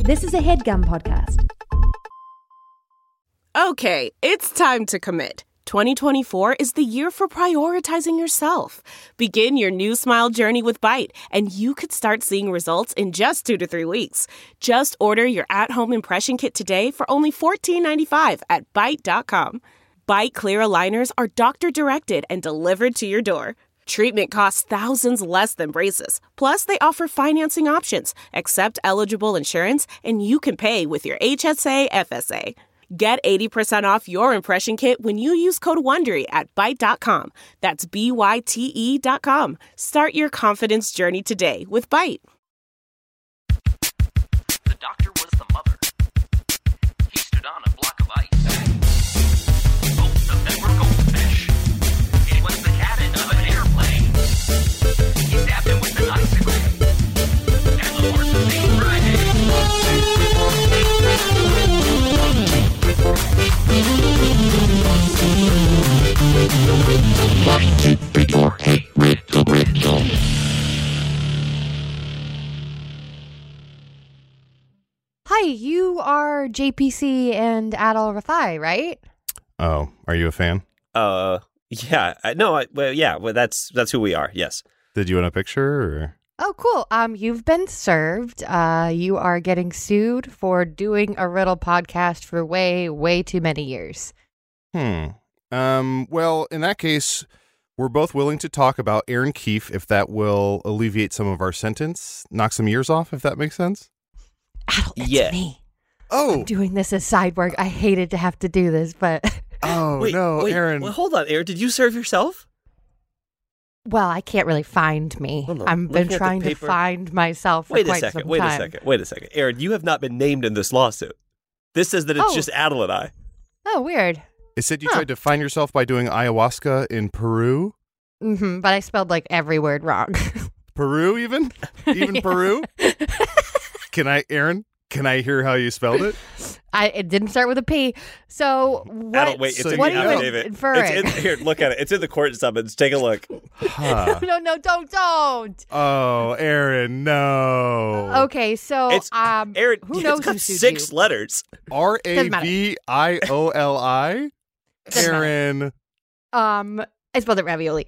This is a HeadGum podcast. Okay, it's time to commit. 2024 is the year for prioritizing yourself. Begin your new smile journey with Byte, and you could start seeing results in just 2 to 3 weeks. Just order your at-home impression kit today for only $14.95 at Byte.com. Byte Clear aligners are doctor-directed and delivered to your door. Treatment costs thousands less than braces. Plus, they offer financing options, accept eligible insurance, and you can pay with your HSA FSA. Get 80% off your impression kit when you use code WONDERY at Byte.com. That's BYTE.com. Start your confidence journey today with Byte. The doctor was the mother. He stood on a block of ice. Both of them were goldfish. It was the cabin of an airplane. He stabbed him with an icicle. And the horse was named Friday. Hi, you are JPC and Adal Rafai, right? Oh, are you a fan? Yeah. That's who we are. Yes. Did you want a picture? Or? Oh, cool. You've been served. You are getting sued for doing a riddle podcast for way too many years. Well, in that case, we're both willing to talk about Aaron Keefe if that will alleviate some of our sentence, knock some years off, if that makes sense. Adal, it's me. Oh, I'm doing this as side work. I hated to have to do this, but... wait, Aaron. Well, hold on, Aaron. Did you serve yourself? Well, I can't really find me. I've been trying to find myself for quite some time. Wait a second. Aaron, you have not been named in this lawsuit. This says that it's just Adal and I. Oh, weird. It said you tried to find yourself by doing ayahuasca in Peru. Mm-hmm, but I spelled like every word wrong. Peru even? Even Peru? Aaron, can I hear how you spelled it? It didn't start with a P. So what? It's so in what the are you affidavit. inferring? Here, look at it. It's in the court summons. Take a look. Huh. No, don't. Oh, Aaron, no. Okay, so Aaron, who knows it's got who sued 6 you? letters. RAVIOLI? Aaron. I spelled it ravioli.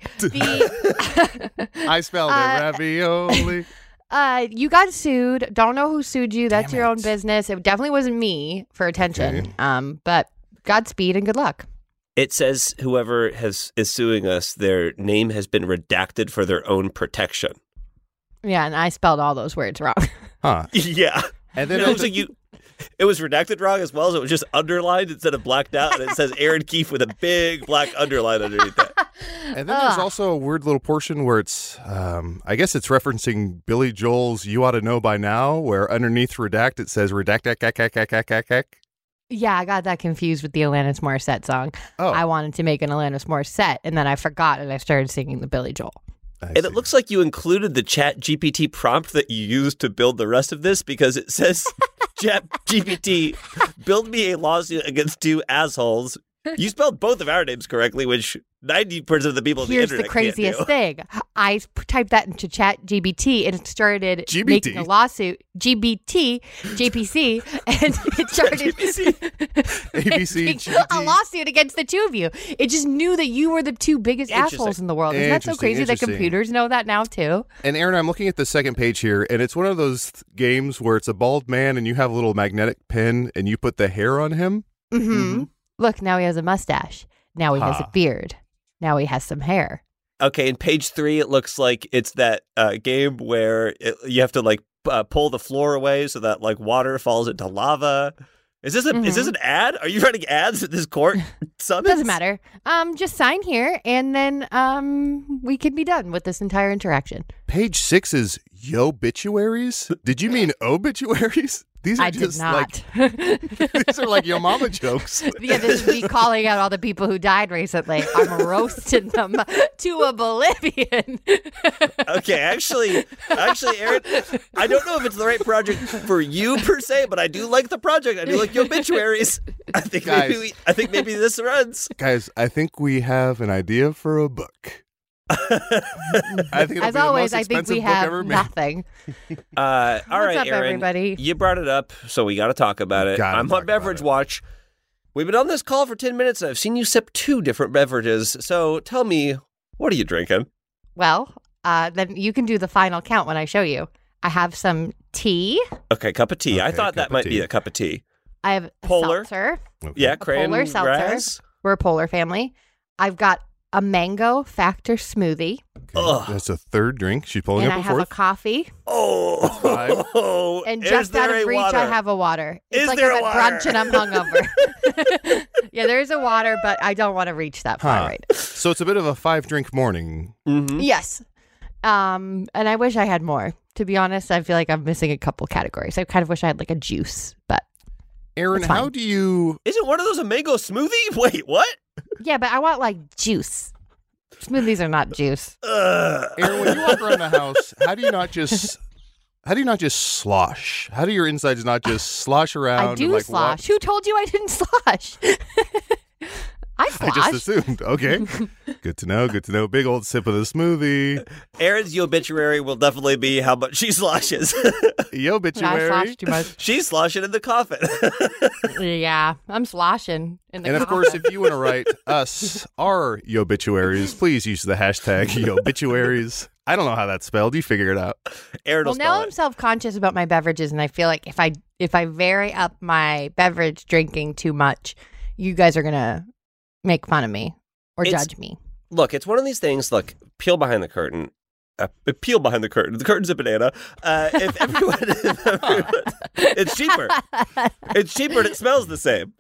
I spelled it ravioli. You got sued. Don't know who sued you. That's Damn your own it. business. It definitely wasn't me for attention. Okay. But Godspeed and good luck. It says whoever is suing us, their name has been redacted for their own protection. Yeah, and I spelled all those words wrong. Huh. Yeah. And then it was redacted wrong as well as it was just underlined instead of blacked out, and it says Aaron Keefe with a big black underline underneath that. And then there's also a weird little portion where it's, I guess it's referencing Billy Joel's "You Ought to Know by Now," where underneath redact it says redact. Yeah, I got that confused with the Alanis Morissette song. Oh. I wanted to make an Alanis Morissette, and then I forgot, and I started singing the Billy Joel. And it looks like you included the Chat GPT prompt that you used to build the rest of this, because it says, Chat GPT, build me a lawsuit against 2 assholes. You spelled both of our names correctly, which 90% of the people on the Here's internet the craziest can't do. thing. I typed that into Chat GBT, and it started GBT? making a lawsuit. GBT, JPC, and it started ABC, making GBT. a lawsuit against the 2 of you. It just knew that you were the 2 biggest assholes in the world. Isn't that so crazy that computers know that now, too? And Aaron, I'm looking at the second page here, and it's one of those games where it's a bald man and you have a little magnetic pen and you put the hair on him. Mm-hmm. Look, now he has a mustache. Now he has a beard. Now he has some hair. Okay, in page 3, it looks like it's that game where you have to like pull the floor away so that like water falls into lava. Is this an ad? Are you running ads at this court summons? Doesn't matter. Just sign here, and then we can be done with this entire interaction. Page 6 is Yo-bituaries? Did you mean obituaries? These are I just did not. like these are like yo mama jokes. Yeah, this is me calling out all the people who died recently. I'm roasting them to oblivion. Okay, actually, Aaron, I don't know if it's the right project for you per se, but I do like the project. I do like your obituaries. I think maybe this runs. Guys, I think we have an idea for a book. I think it'll As be the always, most I think expensive we book have ever made. nothing. All right, up, Aaron. everybody? You brought it up, so we got to talk about it. Gotta I'm talk on Beverage about it. Watch. We've been on this call for 10 minutes, and I've seen you sip 2 different beverages. So tell me, what are you drinking? Well, then you can do the final count when I show you. I have some tea. Okay, cup of tea. I Okay, thought that cup of might be tea. a cup of tea. I have Polar. seltzer. Okay. Yeah, polar cran seltzer. grass. We're a polar family. I've got a mango factor smoothie, Ugh. That's a third drink. She's pulling and up I a have a fourth. coffee. Oh, And is just out there of a reach, water? I have a water. It's Is like there I'm a at water? brunch and I'm hungover. Yeah, there is a water, but I don't want to reach that far Huh. right now. So it's a bit of a 5-drink morning. Mhm. Yes. And I wish I had more. To be honest, I feel like I'm missing a couple categories. I kind of wish I had like a juice, but Aaron, It's fine. how do you? Isn't one of those a mango smoothie? Wait, what? yeah, but I want like juice. Smoothies are not juice. Aaron, when you walk around the house, how do you not just slosh? How do your insides not just slosh around? I do and, like, slosh. Who told you I didn't slosh? I I slosh. just assumed. Okay. Good to know. Good to know. Big old sip of the smoothie. Aaron's obituary will definitely be how much she sloshes. Yo, I obituary. slosh too much. She's sloshing in the coffin. Yeah, I'm sloshing in the And of coffin. course, if you want to write us our obituaries, please use the hashtag obituaries. I don't know how that's spelled. You figure it out. Aaron will Well, now spell I'm it. self-conscious about my beverages, and I feel like if I vary up my beverage drinking too much, you guys are gonna make fun of me or It's- judge me. Look, it's one of these things. Look, peel behind the curtain. Peel behind the curtain. The curtain's a banana. If everyone, it's cheaper. It's cheaper and it smells the same.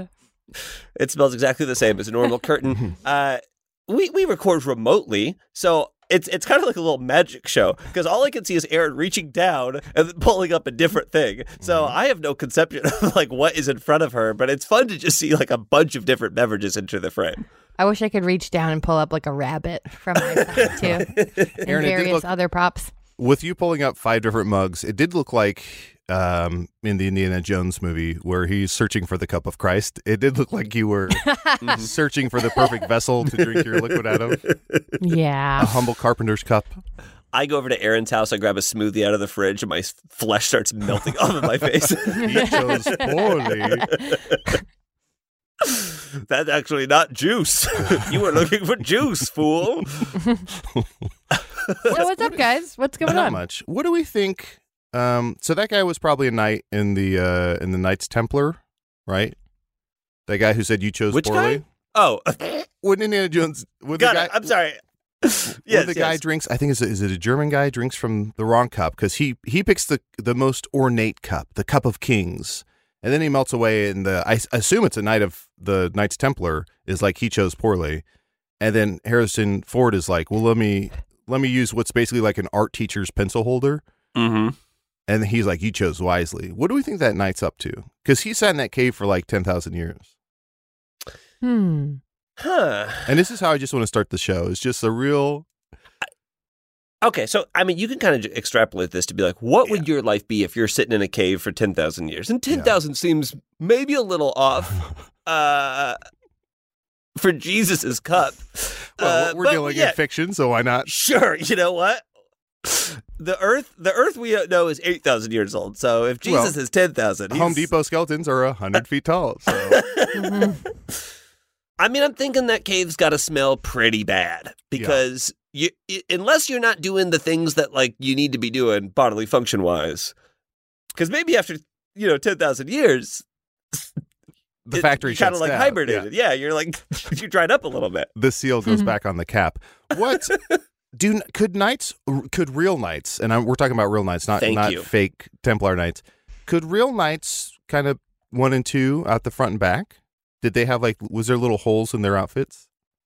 It smells exactly the same as a normal curtain. We record remotely, so it's kind of like a little magic show because all I can see is Aaron reaching down and then pulling up a different thing. So I have no conception of like what is in front of her, but it's fun to just see like a bunch of different beverages into the frame. I wish I could reach down and pull up like a rabbit from my side too, and Aaron, it did various look- other props. With you pulling up 5 different mugs, it did look like in the Indiana Jones movie where he's searching for the cup of Christ. It did look like you were searching for the perfect vessel to drink your liquid out of. A Yeah. humble carpenter's cup. I go over to Aaron's house, I grab a smoothie out of the fridge, and my flesh starts melting off of my face. He chose poorly. That's actually not juice. You were looking for juice, fool. So what's up, guys? What's going Not on? much. What do we think? So that guy was probably a knight in the Knights Templar, right? That guy who said you chose Which poorly. guy? Oh, When Indiana Jones, when got the it. guy, I'm sorry. when the guy drinks, I think is it a German guy drinks from the wrong cup because he picks the most ornate cup, the cup of kings, and then he melts away. And I assume it's a knight of the Knights Templar is like he chose poorly, and then Harrison Ford is like, well, let me use what's basically like an art teacher's pencil holder. Mm-hmm. And he's like, you chose wisely. What do we think that knight's up to? Because he sat in that cave for like 10,000 years. Huh. And this is how I just want to start the show. It's just a real... Okay, so, I mean, you can kind of extrapolate this to be like, what would your life be if you're sitting in a cave for 10,000 years? And 10,000 seems maybe a little off for Jesus's cup. Well, we're but dealing yeah, in fiction, so why not? Sure, you know what? The Earth we know is 8,000 years old. So if Jesus is 10,000, Home Depot skeletons are 100 feet tall. So I mean, I'm thinking that cave's got to smell pretty bad because unless you're not doing the things that like you need to be doing bodily function wise, because maybe after 10,000 years, the factory kind of shuts like down. hibernated. Yeah, you're like you dried up a little bit. The seal goes back on the cap. What could real knights, and we're talking about real knights, not Thank you. fake Templar knights. Could real knights kind of 1 and 2 out the front and back? Did they have was there little holes in their outfits?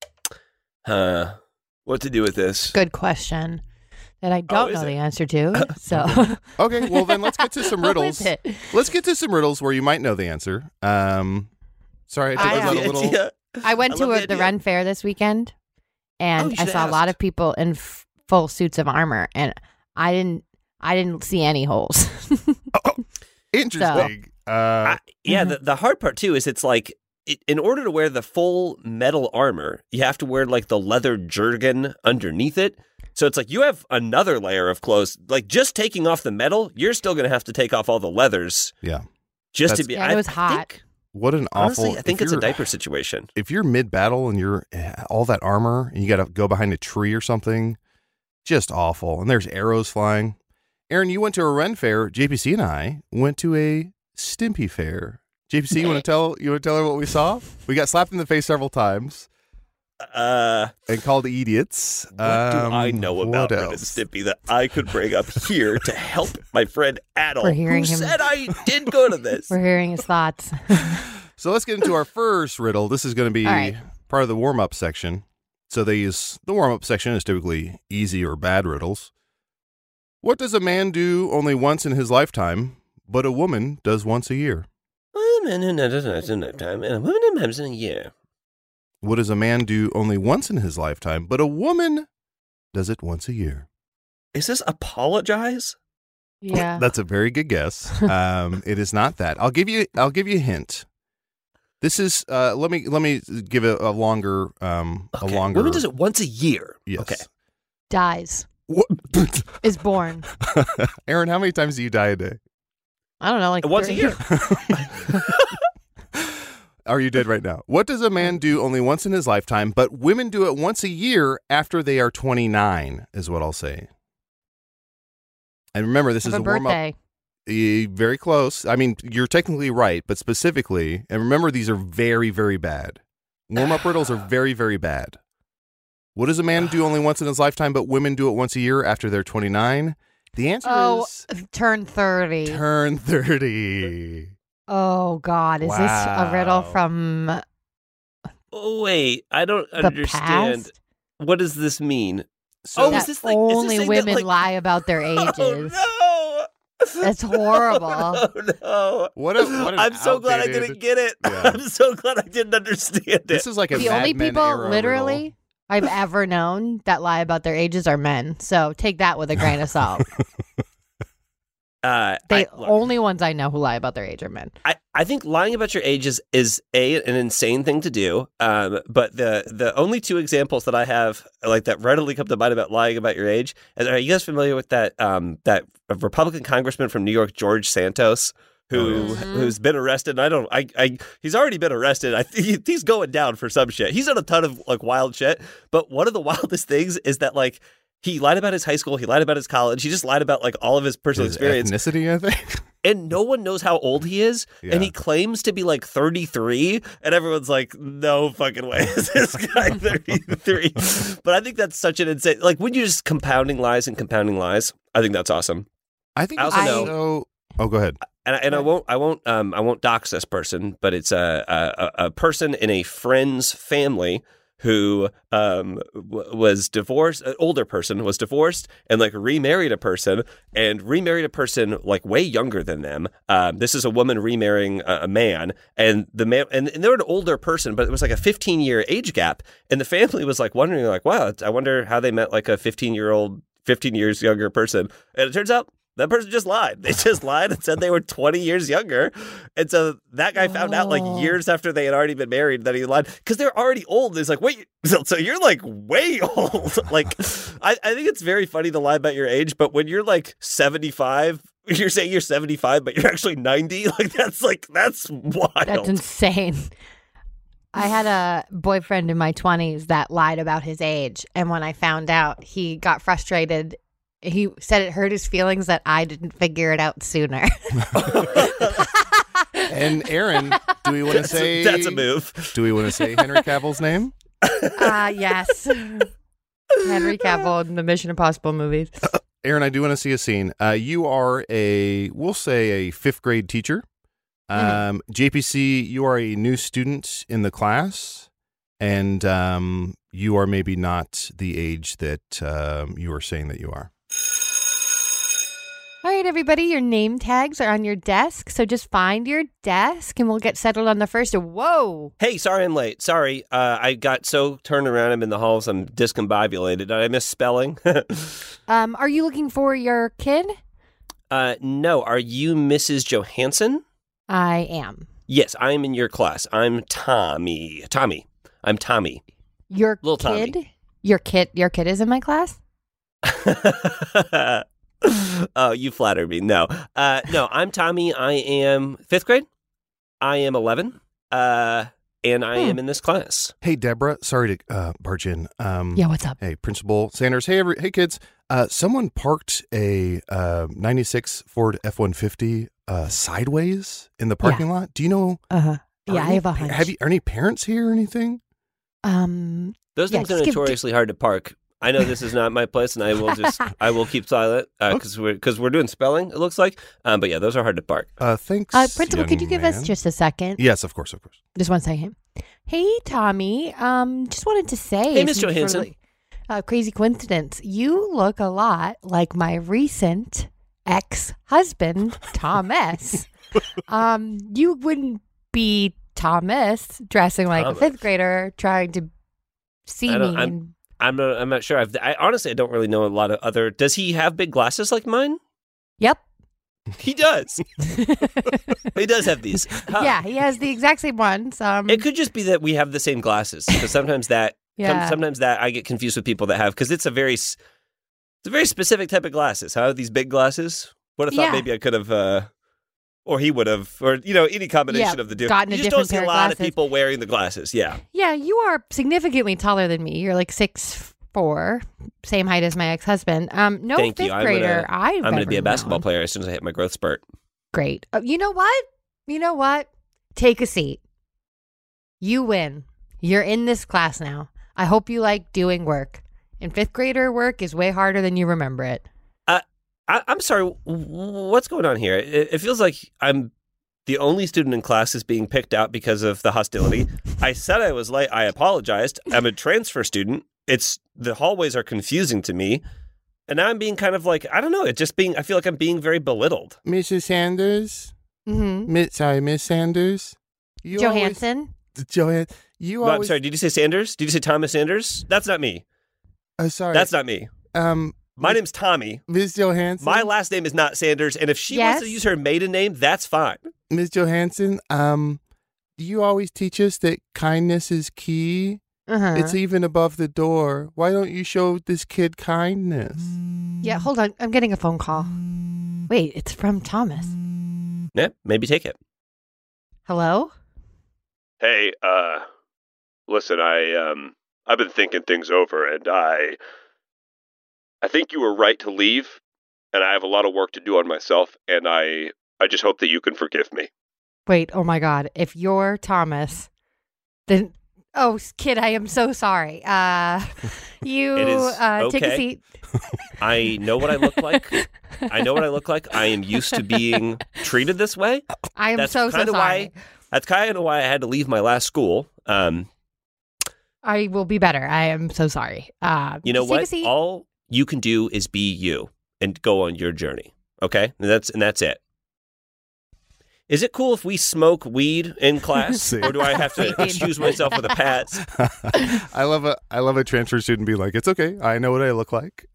What to do with this? Good question that I don't is know it? the answer to. So Okay, well then let's get to some What riddles. is it? Let's get to some riddles where you might know the answer. Sorry, I I took have a the little. idea. I went I to love the the idea. Ren Fair this weekend, Oh, and you I should saw a lot asked. of people in full suits of armor, and I didn't see any holes. Interesting. Yeah, the hard part too is it's like in order to wear the full metal armor, you have to wear like the leather jerkin underneath it. So it's like you have another layer of clothes. Like just taking off the metal, you're still going to have to take off all the leathers. Yeah. Just to be. Yeah, it was hot. What an awful. Honestly, I think it's a diaper situation. If you're mid-battle and you're all that armor and you got to go behind a tree or something, just awful. And there's arrows flying. Aaron, you went to a Ren fair. JPC and I went to a Stimpy fair. JPC, you want to tell her what we saw? We got slapped in the face several times. And called idiots. What do I know about Ren and Stimpy that I could bring up here to help my friend Adel, who said I did go to this? We're hearing his thoughts. So let's get into our first riddle. This is going to be part of the warm-up section. So the warm-up section is typically easy or bad riddles. What does a man do only once in his lifetime, but a woman does once a year? A man does once in a lifetime, and a woman does once in a year. What does a man do only once in his lifetime, but a woman does it once a year? Is this apologize? Yeah. That's a very good guess. It is not that. I'll give you a hint. This is let me give it a longer a longer. Woman does it once a year. Yes. Okay. Dies. What? Is born. Aaron, how many times do you die a day? I don't know, like once a year. Are you dead right now? What does a man do only once in his lifetime, but women do it once a year after they are 29, is what I'll say. And remember, this is a warm-up. Very close. I mean, you're technically right, but specifically, and remember, these are very, very bad. Warm-up riddles are very, very bad. What does a man do only once in his lifetime, but women do it once a year after they're 29? The answer is... turn 30. Turn 30. Oh, God. Is this a riddle from... Oh, wait. I don't understand. Past? What does this mean? So is this like... Only women lie about their ages. Oh, no! That's horrible. Oh, no. What an I'm so glad I didn't get it. Yeah. I'm so glad I didn't understand it. This is like a the Mad only Men people, era literally, riddle. I've ever known that lie about their ages are men. So take that with a grain of salt. Only ones I know who lie about their age are men. I think lying about your age is an insane thing to do. But the only two examples that I have like that readily come to mind about lying about your age. Are you guys familiar with that Republican congressman from New York, George Santos, who's been arrested? He's already been arrested. He's going down for some shit. He's done a ton of like wild shit. But one of the wildest things is that like. He lied about his high school. He lied about his college. He just lied about like all of his personal experience. Ethnicity, I think. And no one knows how old he is. Yeah. And he claims to be like 33. And everyone's like, no fucking way is this guy 33. But I think that's such an insane, like when you're just compounding lies, I think that's awesome. I think I also know. Oh, go ahead. And I won't dox this person, but it's a person in a friend's family who was divorced, an older person was divorced and like remarried a person like way younger than them. This is a woman remarrying a man, and the man and they're an older person, but it was like a 15-year age gap, and the family was like wondering like, wow, I wonder how they met like a 15 years younger person, and it turns out that person just lied. They just lied and said they were 20 years younger. And so that guy found out like years after they had already been married that he lied because they're already old. He's like, wait, so you're like way old. Like, I think it's very funny to lie about your age, but when you're like 75, you're saying you're 75, but you're actually 90. That's wild. That's insane. I had a boyfriend in my 20s that lied about his age. And when I found out, he got frustrated. He said it hurt his feelings that I didn't figure it out sooner. And Aaron, do we want to say... That's a move. Do we want to say Henry Cavill's name? Yes. Henry Cavill in the Mission Impossible movies. Aaron, I do want to see a scene. You are we'll say a 5th grade teacher. JPC, you are a new student in the class. And you are maybe not the age that you are saying that you are. All right, everybody, your name tags are on your desk, so just find your desk, and we'll get settled on the first. Whoa! Hey, sorry I'm late. Sorry, I got so turned around. I'm in the halls. I'm discombobulated. Did I miss spelling? Are you looking for your kid? No. Are you Mrs. Johansson? I am. Yes, I'm in your class. I'm Tommy. I'm Tommy. Your Little kid? Tommy. Your kid is in my class? Oh, you flatter me. No, I'm Tommy. I am 5th grade. I am 11. And I am in this class. Hey, Deborah. Sorry to barge in. Yeah, what's up? Hey, Principal Sanders. Hey, hey, kids. Someone parked a 96 Ford F-150 sideways in the parking lot. Do you know? Yeah, I have a hunch. Are any parents here or anything? Those things are notoriously hard to park. I know this is not my place, and I will keep silent because we're doing spelling. It looks like, but yeah, those are hard to park. Thanks, Principal. Could you give us just a second? Yes, of course. Just 1 second. Hey, Tommy. Just wanted to say, hey, Miss Johansson. Crazy coincidence. You look a lot like my recent ex-husband, Thomas. You wouldn't be Thomas dressing like a 5th grader trying to see me. I'm not sure. I honestly don't really know a lot of other. Does he have big glasses like mine? Yep. He does. He does have these. Huh. Yeah, he has the exact same ones. It could just be that we have the same glasses, because sometimes that I get confused with people that have, because it's a very specific type of glasses. Huh? These big glasses. Would have thought maybe I could have. Or he would have, or any combination of the two. Gotten you a just don't different see pair a of lot of glasses. people wearing the glasses. Yeah. Yeah, you are significantly taller than me. You're like 6'4", same height as my ex-husband. No Thank 5th you. grader. I'm going to be a basketball player as soon as I hit my growth spurt. Great. You know what? Take a seat. You win. You're in this class now. I hope you like doing work. And 5th grader work is way harder than you remember it. I'm sorry. What's going on here? It feels like I'm the only student in class is being picked out because of the hostility. I said I was late. I apologized. I'm a transfer student. The hallways are confusing to me. And now I'm being kind of like, I don't know. I feel like I'm being very belittled. Mrs. Sanders? Mm-hmm. Miss Sanders? Johansson? I'm sorry, did you say Sanders? Did you say Thomas Sanders? That's not me. Sorry. That's not me. My name's Tommy. Ms. Johansson? My last name is not Sanders, and if she wants to use her maiden name, that's fine. Ms. Johansson, you always teach us that kindness is key. Uh-huh. It's even above the door. Why don't you show this kid kindness? Yeah, hold on. I'm getting a phone call. Wait, it's from Thomas. Yeah, maybe take it. Hello? Hey, listen, I've been thinking things over, and I think you were right to leave, and I have a lot of work to do on myself, and I just hope that you can forgive me. Wait, oh my God. If you're Thomas, then... Oh, kid, I am so sorry. You take a seat. I know what I look like. I am used to being treated this way. I am so sorry. That's kind of why I had to leave my last school. I will be better. I am so sorry. You know what? All you can do is be you and go on your journey. Okay? And that's it. Is it cool if we smoke weed in class, or do I have to excuse myself with a pass? I love a transfer student be like, it's okay. I know what I look like.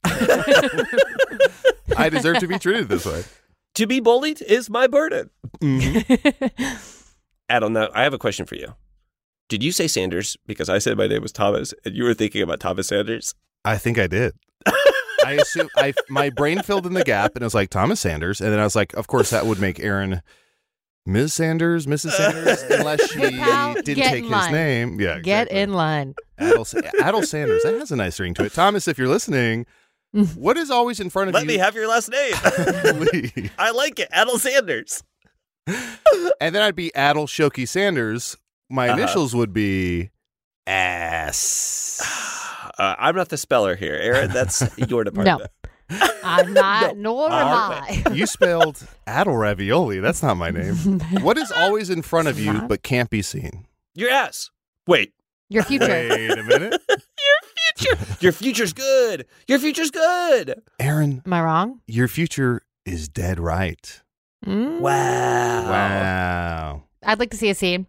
I deserve to be treated this way. To be bullied is my burden. Mm-hmm. Adam, now I have a question for you. Did you say Sanders because I said my name was Thomas, and you were thinking about Thomas Sanders? I think I did. I assume my brain filled in the gap, and it was like Thomas Sanders, and then I was like, of course that would make Aaron Ms. Sanders, Mrs. Sanders, unless she didn't take his name. Yeah, exactly. Get in line. Adel Sanders. That has a nice ring to it. Thomas, if you're listening, what is always in front of you? Let me have your last name. I like it. Adel Sanders. And then I'd be Adel Shoki Sanders. My initials would be ass. I'm not the speller here, Aaron. That's your department. No. I'm not, nor am I. You spelled Adel Ravioli. That's not my name. What is always in front of you but can't be seen? Your ass. Wait. Your future. Wait a minute. Your future. Your future's good. Your future's good. Aaron. Am I wrong? Your future is dead right. Wow. I'd like to see a scene.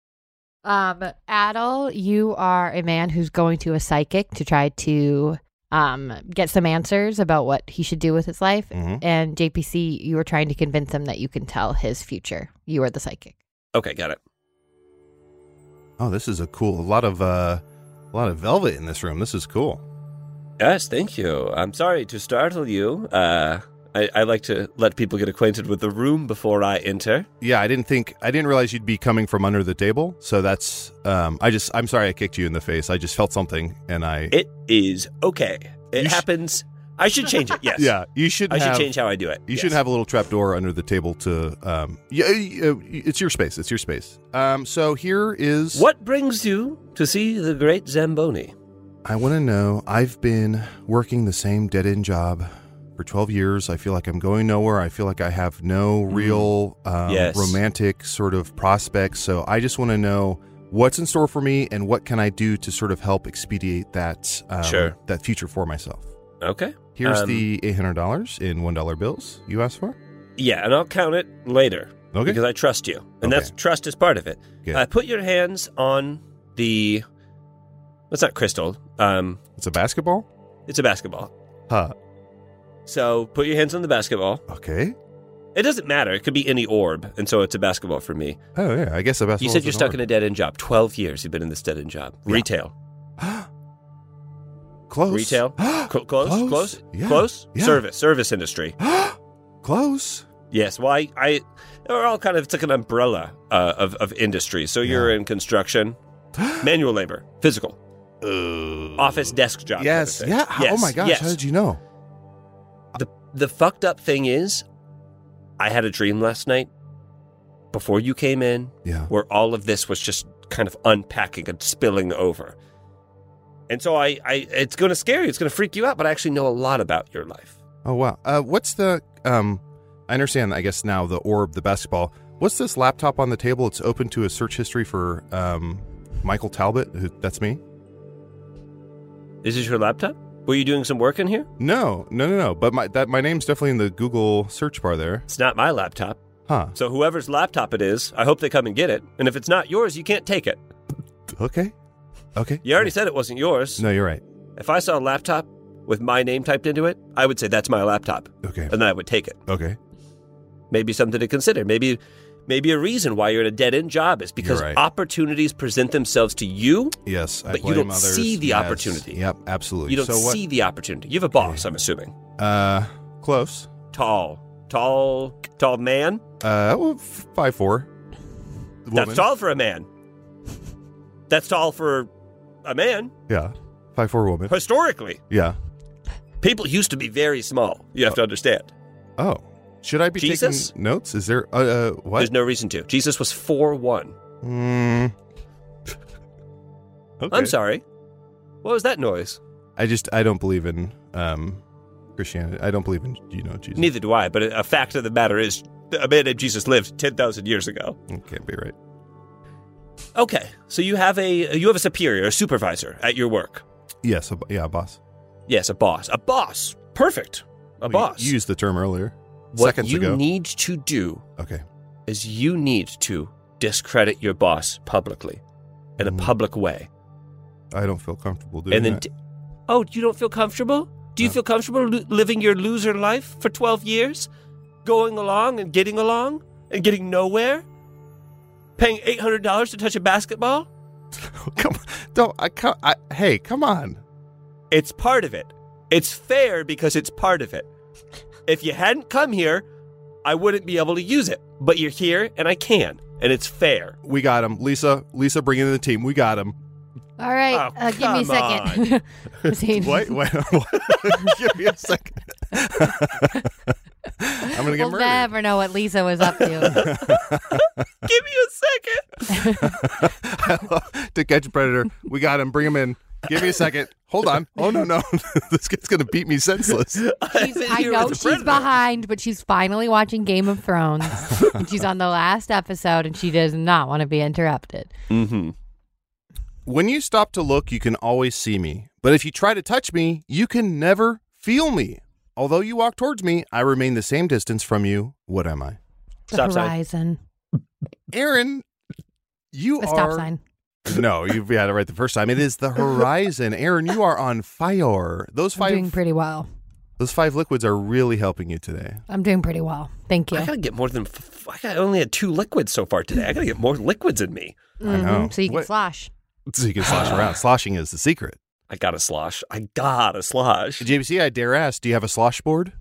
Adel, you are a man who's going to a psychic to try to get some answers about what he should do with his life. Mm-hmm. And JPC, you were trying to convince him that you can tell his future. You are the psychic. Okay, got it. Oh, this is a lot of velvet in this room. This is cool. Yes, thank you. I'm sorry to startle you. I like to let people get acquainted with the room before I enter. Yeah, I didn't realize you'd be coming from under the table. So that's, I'm sorry I kicked you in the face. I just felt something and It is okay. It happens. I should change it, yes. Yeah, you should. I should change how I do it. You should have a little trapdoor under the table to, it's your space. It's your space. So here is. What brings you to see the great Zamboni? I want to know, I've been working the same dead-end job for 12 years. I feel like I'm going nowhere. I feel like I have no real romantic sort of prospects. So I just want to know what's in store for me and what can I do to sort of help expedite that that future for myself. Okay. Here's the $800 in $1 bills you asked for. Yeah, and I'll count it later. Okay. Because I trust you. And that's trust is part of it. Put your hands on the... It's not crystal. It's a basketball? It's a basketball. Huh. So put your hands on the basketball. Okay. It doesn't matter. It could be any orb, and so it's a basketball for me. Oh, yeah. I guess a basketball. You said you're stuck in a dead-end job. 12 years you've been in this dead-end job. Yeah. Retail. Close. Retail. Close. Yeah. Close. Yeah. Service industry. Close. Yes. Well, they're all kind of, it's like an umbrella of industry. So you're in construction, manual labor, physical, office desk job. Yes. Kind of Yeah. Yes. Oh my gosh. Yes. How did you know? The fucked up thing is, I had a dream last night before you came in, where all of this was just kind of unpacking and spilling over. And so it's going to scare you. It's going to freak you out, but I actually know a lot about your life. Oh, wow. What's the, I understand, I guess now the orb, the basketball. What's this laptop on the table? It's open to a search history for Michael Talbot. That's me. Is this your laptop? Were you doing some work in here? No. But my name's definitely in the Google search bar there. It's not my laptop. Huh. So whoever's laptop it is, I hope they come and get it. And if it's not yours, you can't take it. Okay. You already said it wasn't yours. No, you're right. If I saw a laptop with my name typed into it, I would say that's my laptop. Okay. And then I would take it. Okay. Maybe something to consider. Maybe a reason why you're in a dead-end job is because opportunities present themselves to you. Yes, but you don't see the opportunity. Yep, absolutely. You don't see the opportunity. You have a boss, I'm assuming. Close. Tall man? 5'4". That's tall for a man. That's tall for a man. Yeah, 5'4" woman. Historically. Yeah. People used to be very small. You have to understand. Oh. Should I be taking notes? Is there what? There's no reason to. Jesus was 4'1". Okay. I'm sorry. What was that noise? I don't believe in Christianity. I don't believe in Jesus. Neither do I, but a fact of the matter is a man named Jesus lived 10,000 years ago. It can't be right. Okay. So you have a superior, a supervisor at your work. Yes, a boss. Yes, a boss. A boss. Perfect. Boss. You used the term earlier. What seconds ago. you need to do is you need to discredit your boss publicly in a public way. I don't feel comfortable doing that. You don't feel comfortable? Do you feel comfortable living your loser life for 12 years? Going along and getting nowhere? Paying $800 to touch a basketball? Come on. It's part of it. It's fair because it's part of it. If you hadn't come here, I wouldn't be able to use it. But you're here, and I can. And it's fair. We got him. Lisa, bring in the team. We got him. All right. Give me a second. Wait. Give me a second. I'm going to get murdered. We'll never know what Lisa was up to. Give me a second. To catch a predator. We got him. Bring him in. Give me a second. Hold on. Oh, no. This kid's going to beat me senseless. I know she's behind, but she's finally watching Game of Thrones. And she's on the last episode, and she does not want to be interrupted. Mm-hmm. When you stop to look, you can always see me. But if you try to touch me, you can never feel me. Although you walk towards me, I remain the same distance from you. What am I? The horizon. Aaron, you a are... stop sign. No, you had it right the first time. It is the horizon. Aaron, you are on fire. I'm doing pretty well. Those 5 liquids are really helping you today. I'm doing pretty well. Thank you. I gotta get more than. I only had 2 liquids so far today. I gotta get more liquids in me. I know. So you can slosh. So you can slosh around. Sloshing is the secret. I gotta slosh. JBC, I dare ask, do you have a slosh board?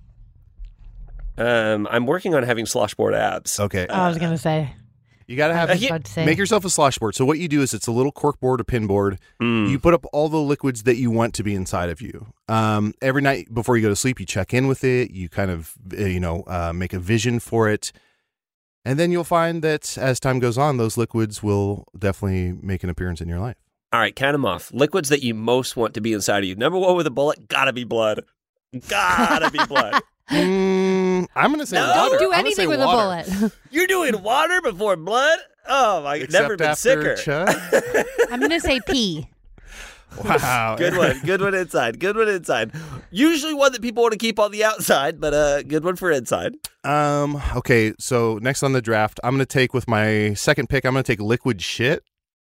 I'm working on having slosh board abs. Okay. I was going to say. You got to have make yourself a slosh board. So what you do is it's a little cork board or pin board. You put up all the liquids that you want to be inside of you. Every night before you go to sleep, you check in with it. You kind of, make a vision for it. And then you'll find that as time goes on, those liquids will definitely make an appearance in your life. All right, count them off. Liquids that you most want to be inside of you. Number 1 with a bullet, gotta be blood. Gotta be blood. I'm going to say water. Don't do anything with water. a bullet. You're doing water before blood? Oh, my, never been sicker. I'm going to say pee. Wow. Good one. Good one inside. Good one inside. Usually one that people want to keep on the outside, but good one for inside. Okay, so next on the draft, I'm going to take with my second pick, I'm going to take liquid shit.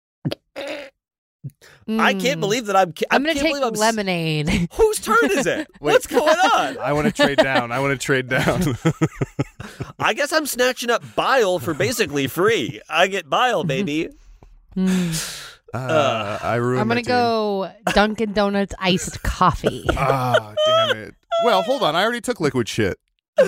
I can't believe that I'm going to take lemonade. Whose turn is it? What's going on? I want to trade down. I guess I'm snatching up bile for basically free. I get bile, baby. I ruined I'm going to go Dunkin' Donuts iced coffee. Ah, damn it. Well, hold on. I already took liquid shit. What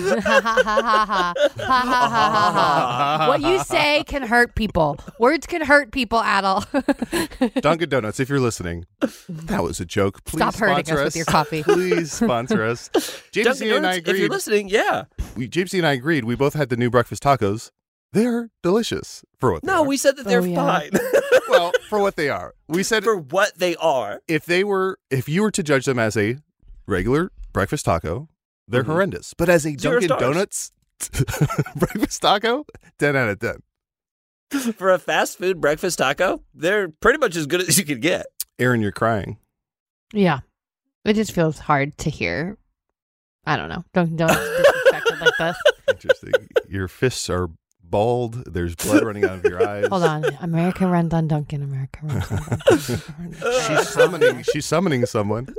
you say can hurt people. Words can hurt people, Adel. Dunkin' Donuts, if you're listening, that was a joke. Please stop hurting us with your coffee. Please sponsor us. JBC and I agreed. If you're listening, yeah. JBC and I agreed. We both had the new breakfast tacos. They're delicious for what they are. No, we said that they're fine. Well, for what they are. We said for what they are. If you were to judge them as a regular breakfast taco, they're horrendous. But as a Dunkin' Donuts breakfast taco, 10 out of 10. For a fast food breakfast taco, they're pretty much as good as you could get. Aaron, you're crying. Yeah. It just feels hard to hear. I don't know. Dunkin' Donuts disrespected like this. Interesting. Your fists are bald. There's blood running out of your eyes. Hold on. America runs on Dunkin'. America runs on Dunkin'. She's summoning someone.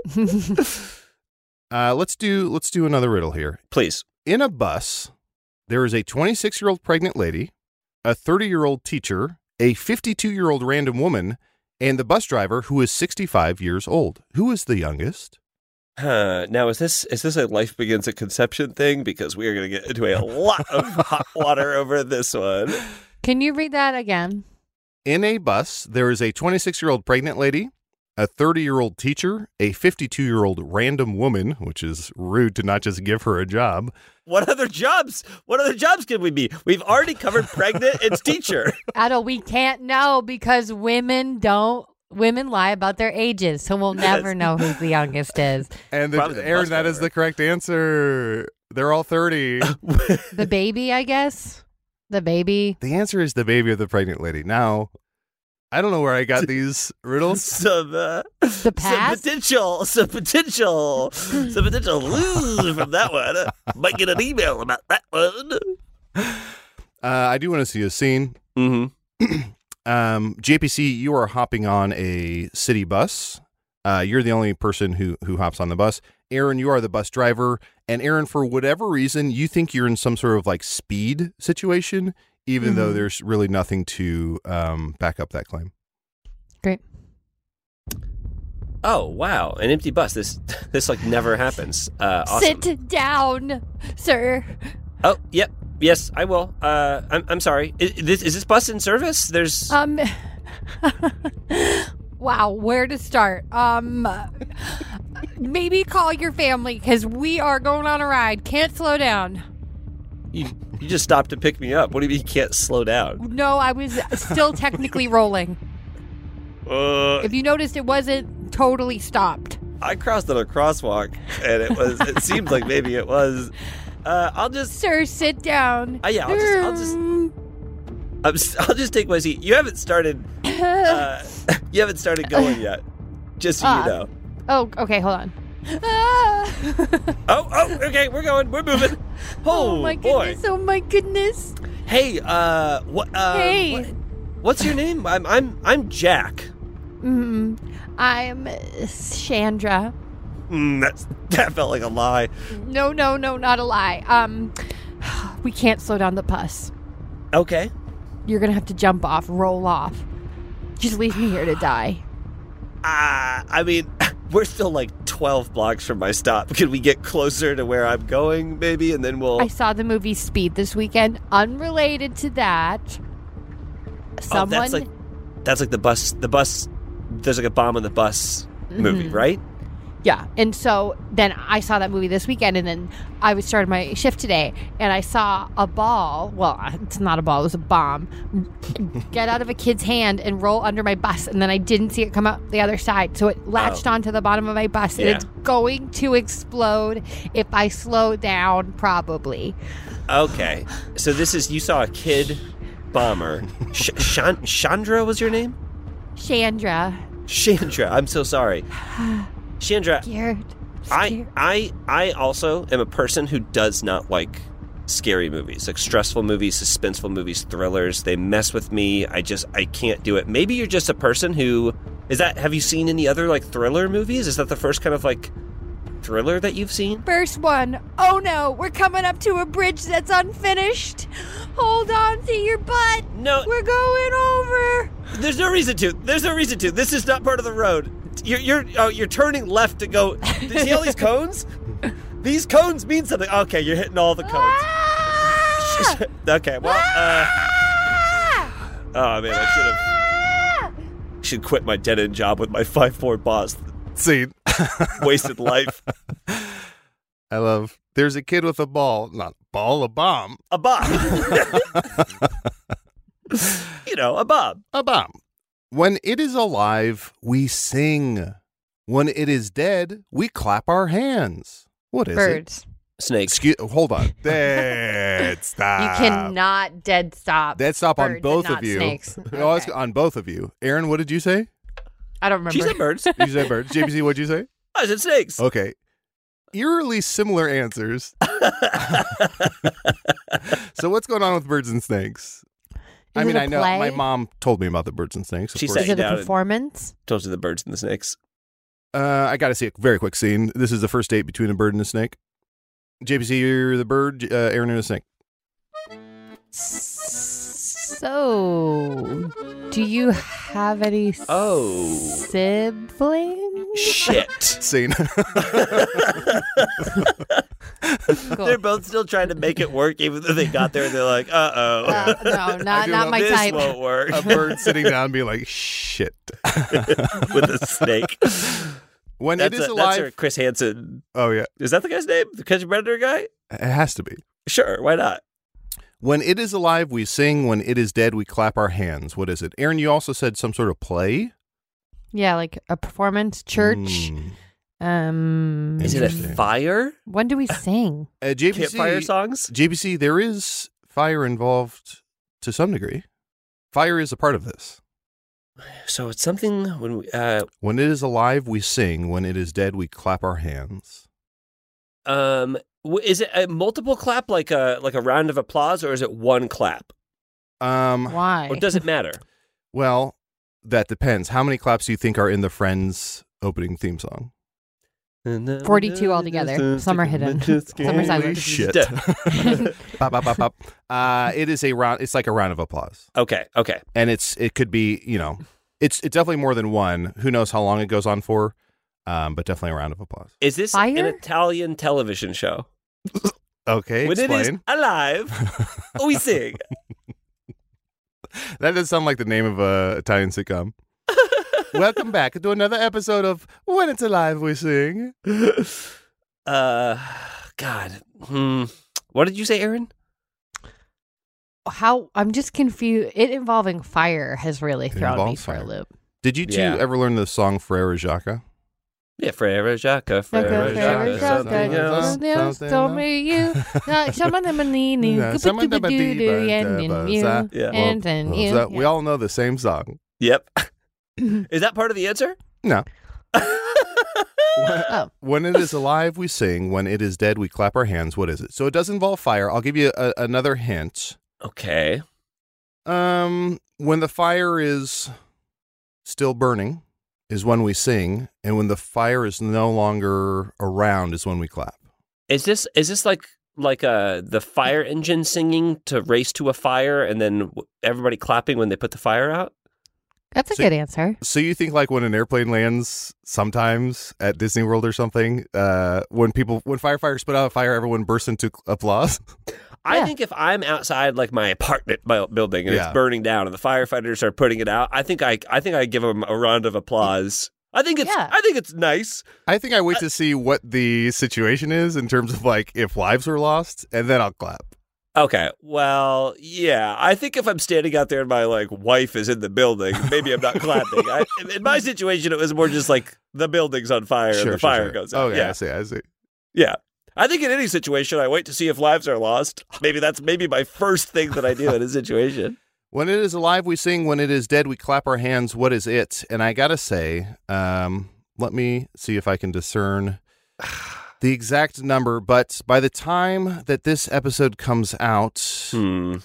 Let's do another riddle here. Please. In a bus, there is a 26-year-old pregnant lady, a 30-year-old teacher, a 52-year-old random woman, and the bus driver who is 65 years old. Who is the youngest? Now, is this a life begins at conception thing? Because we are going to get into a lot of hot water over this one. Can you read that again? In a bus, there is a 26-year-old pregnant lady, a 30-year-old teacher, a 52-year-old random woman, which is rude to not just give her a job. What other jobs can we be? We've already covered pregnant and teacher. Adel, we can't know because women lie about their ages, so we'll never know who the youngest is. And Aaron, that is the correct answer. They're all 30. The baby, I guess. The baby. The answer is the baby of the pregnant lady. Now, I don't know where I got these riddles. The past? Some potential lose from that one. Might get an email about that one. I do want to see a scene. Mm-hmm. JPC, you are hopping on a city bus. You're the only person who hops on the bus. Aaron, you are the bus driver. And Aaron, for whatever reason, you think you're in some sort of like speed situation, even though there's really nothing to back up that claim. Great. Oh, wow. An empty bus. This like never happens. Awesome. Sit down, sir. Oh, yep. Yes, I will. I'm sorry. Is this bus in service? There's Wow, where to start? Maybe call your family because we are going on a ride. Can't slow down. You just stopped to pick me up. What do you mean you can't slow down? No, I was still technically rolling. If you noticed, it wasn't totally stopped. I crossed on a crosswalk, and it seemed like maybe it was. I'll just... Sir, sit down. Yeah, I'll just take my seat. You haven't started going yet. Just so you know. Oh, okay, hold on. Okay, we're going. We're moving. Oh my goodness. Boy. Oh my goodness. Hey, what's your name? I'm Jack. I'm Chandra. That felt like a lie. No, not a lie. We can't slow down the bus. Okay. You're gonna have to jump off, roll off. Just leave me here to die. I mean, we're still like 12 blocks from my stop. Can we get closer to where I'm going, maybe? And then we'll... I saw the movie Speed this weekend. Unrelated to that. Someone... That's like the bus... There's like a bomb on the bus movie, right? Yeah. And so then I saw that movie this weekend, and then I was starting my shift today, and I saw a ball. Well, it's not a ball. It was a bomb. Get out of a kid's hand and roll under my bus, and then I didn't see it come out the other side. So it latched onto the bottom of my bus, and it's going to explode if I slow down, probably. Okay. So this is... You saw a kid bomber. Chandra was your name? Chandra. I'm so sorry. Chandra, Scared. I also am a person who does not like scary movies, like stressful movies, suspenseful movies, thrillers. They mess with me. I can't do it. Maybe you're just a person who have you seen any other like thriller movies? Is that the first kind of like thriller that you've seen? First one. Oh no, we're coming up to a bridge that's unfinished. Hold on to your butt. No. We're going over. There's no reason to. This is not part of the road. You're turning left to go. See all these cones? These cones mean something. Okay, you're hitting all the cones. Ah! Okay, well, oh man, I should quit my dead-end job with my 5'4" boss. Scene. Wasted life. I love, there's a kid with a ball, not a ball, a bomb. A bomb. A bomb. A bomb. When it is alive, we sing. When it is dead, we clap our hands. What is Birds. it? Snakes. Hold on. Dead stop. You cannot dead stop. Dead stop on birds both and of not you. Snakes. No, it's Okay. on both of you. Aaron, what did you say? I don't remember. She said birds. You said birds. JPC, what did you say? I said snakes. Okay. Eerily similar answers. So what's going on with birds and snakes? Is it a I know play? my mom told me about the birds and snakes. Of She course. said- Is it down a and- performance? Told you the birds and the snakes. I got to see a very quick scene. This is the first date between a bird and a snake. JPC, you're the bird. Aaron and a snake. So, do you have any siblings? Shit. Scene. Cool. They're both still trying to make it work, even though they got there and they're like, No, not my this type. won't work. A bird sitting down being like, shit. With a snake. When That's it is that's alive. her Chris Hansen. Oh, yeah. Is that the guy's name? The Catch a Predator guy? It has to be. Sure, why not? When it is alive, we sing. When it is dead, we clap our hands. What is it? Aaron, you also said some sort of play? Yeah, like a performance, church. Is it a Interesting. fire? When do we sing? JPC, Campfire songs? JPC, there is fire involved to some degree. Fire is a part of this. So it's something when we, When it is alive, we sing. When it is dead, we clap our hands. is it a multiple clap, like a round of applause, or is it one clap? Why? Or does it matter? Well, that depends. How many claps do you think are in the Friends opening theme song? 42 altogether. Some are hidden. Some are Holy silent. shit. Bop, bop, bop, bop. It is a round. It's like a round of applause. Okay. And it could be, it's definitely more than one. Who knows how long it goes on for? But definitely a round of applause. Is this Fire? an Italian television show? Okay, When it is explain. alive, we sing. That does sound like the name of a Italian sitcom. Welcome back to another episode of When It's Alive, We Sing. God. What did you say, Aaron? How? I'm just confused. It involving fire has really thrown me involves for a fire. loop. Did you two Yeah. ever learn the song Frere Jacques? Yeah, Frere Jacques, Frere Jacques, something else. Told me you. Someone the manini. Yeah, someone the badee, And then you. So we all know the same song. Yep. Is that part of the answer? No. Oh. When it is alive, we sing. When it is dead, we clap our hands. What is it? So it does involve fire. I'll give you another hint. Okay. When the fire is still burning, is when we sing, and when the fire is no longer around is when we clap. Is this like the fire engine singing to race to a fire and then everybody clapping when they put the fire out? That's a good answer. So you think like when an airplane lands sometimes at Disney World or something, when firefighters put out a fire, everyone bursts into applause? I think if I'm outside like my apartment building and it's burning down and the firefighters are putting it out, I think I give them a round of applause. I think it's nice. I think I wait to see what the situation is in terms of like if lives were lost, and then I'll clap. Okay, well, yeah. I think if I'm standing out there and my like wife is in the building, maybe I'm not clapping. In my situation, it was more just like the building's on fire and the fire goes out. Okay, I see. Yeah. I think in any situation, I wait to see if lives are lost. Maybe that's my first thing that I do in a situation. When it is alive, we sing. When it is dead, we clap our hands. What is it? And I got to say, let me see if I can discern the exact number. But by the time that this episode comes out, this will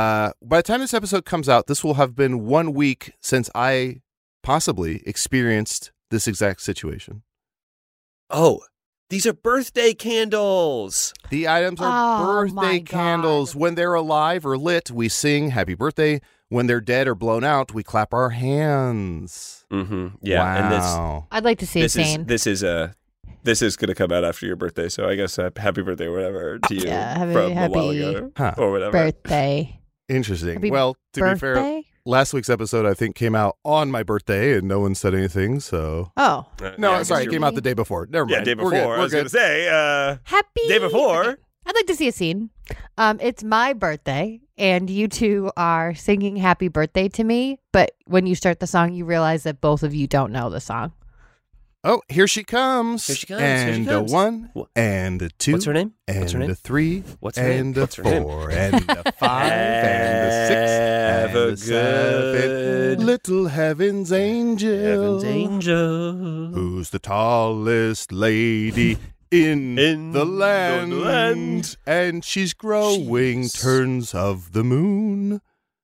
have been 1 week since I possibly experienced this exact situation. Oh, these are birthday candles. The items are birthday candles. When they're alive or lit, we sing happy birthday. When they're dead or blown out, we clap our hands. Mm-hmm. Yeah. Wow. And I'd like to see a scene. This is going to come out after your birthday, so I guess happy birthday or whatever to you from a while ago or whatever. Birthday. Interesting. Happy well, to birthday? be fair, last week's episode, I think, came out on my birthday, and no one said anything, so... Oh. No, sorry, it came out the day before. Never mind. Yeah, day before. I was going to say, happy day before. I'd like to see a scene. It's my birthday, and you two are singing happy birthday to me, but when you start the song, you realize that both of you don't know the song. Oh, here she comes. Here she comes. And a 1, and a 2. What's her name? And a 3. What's her name? And a 4. And a 5. And a 6. Have And a a 7. Little Heaven's Angel. Heaven's Angel. Who's the tallest lady in the land? And she's growing turns of the moon.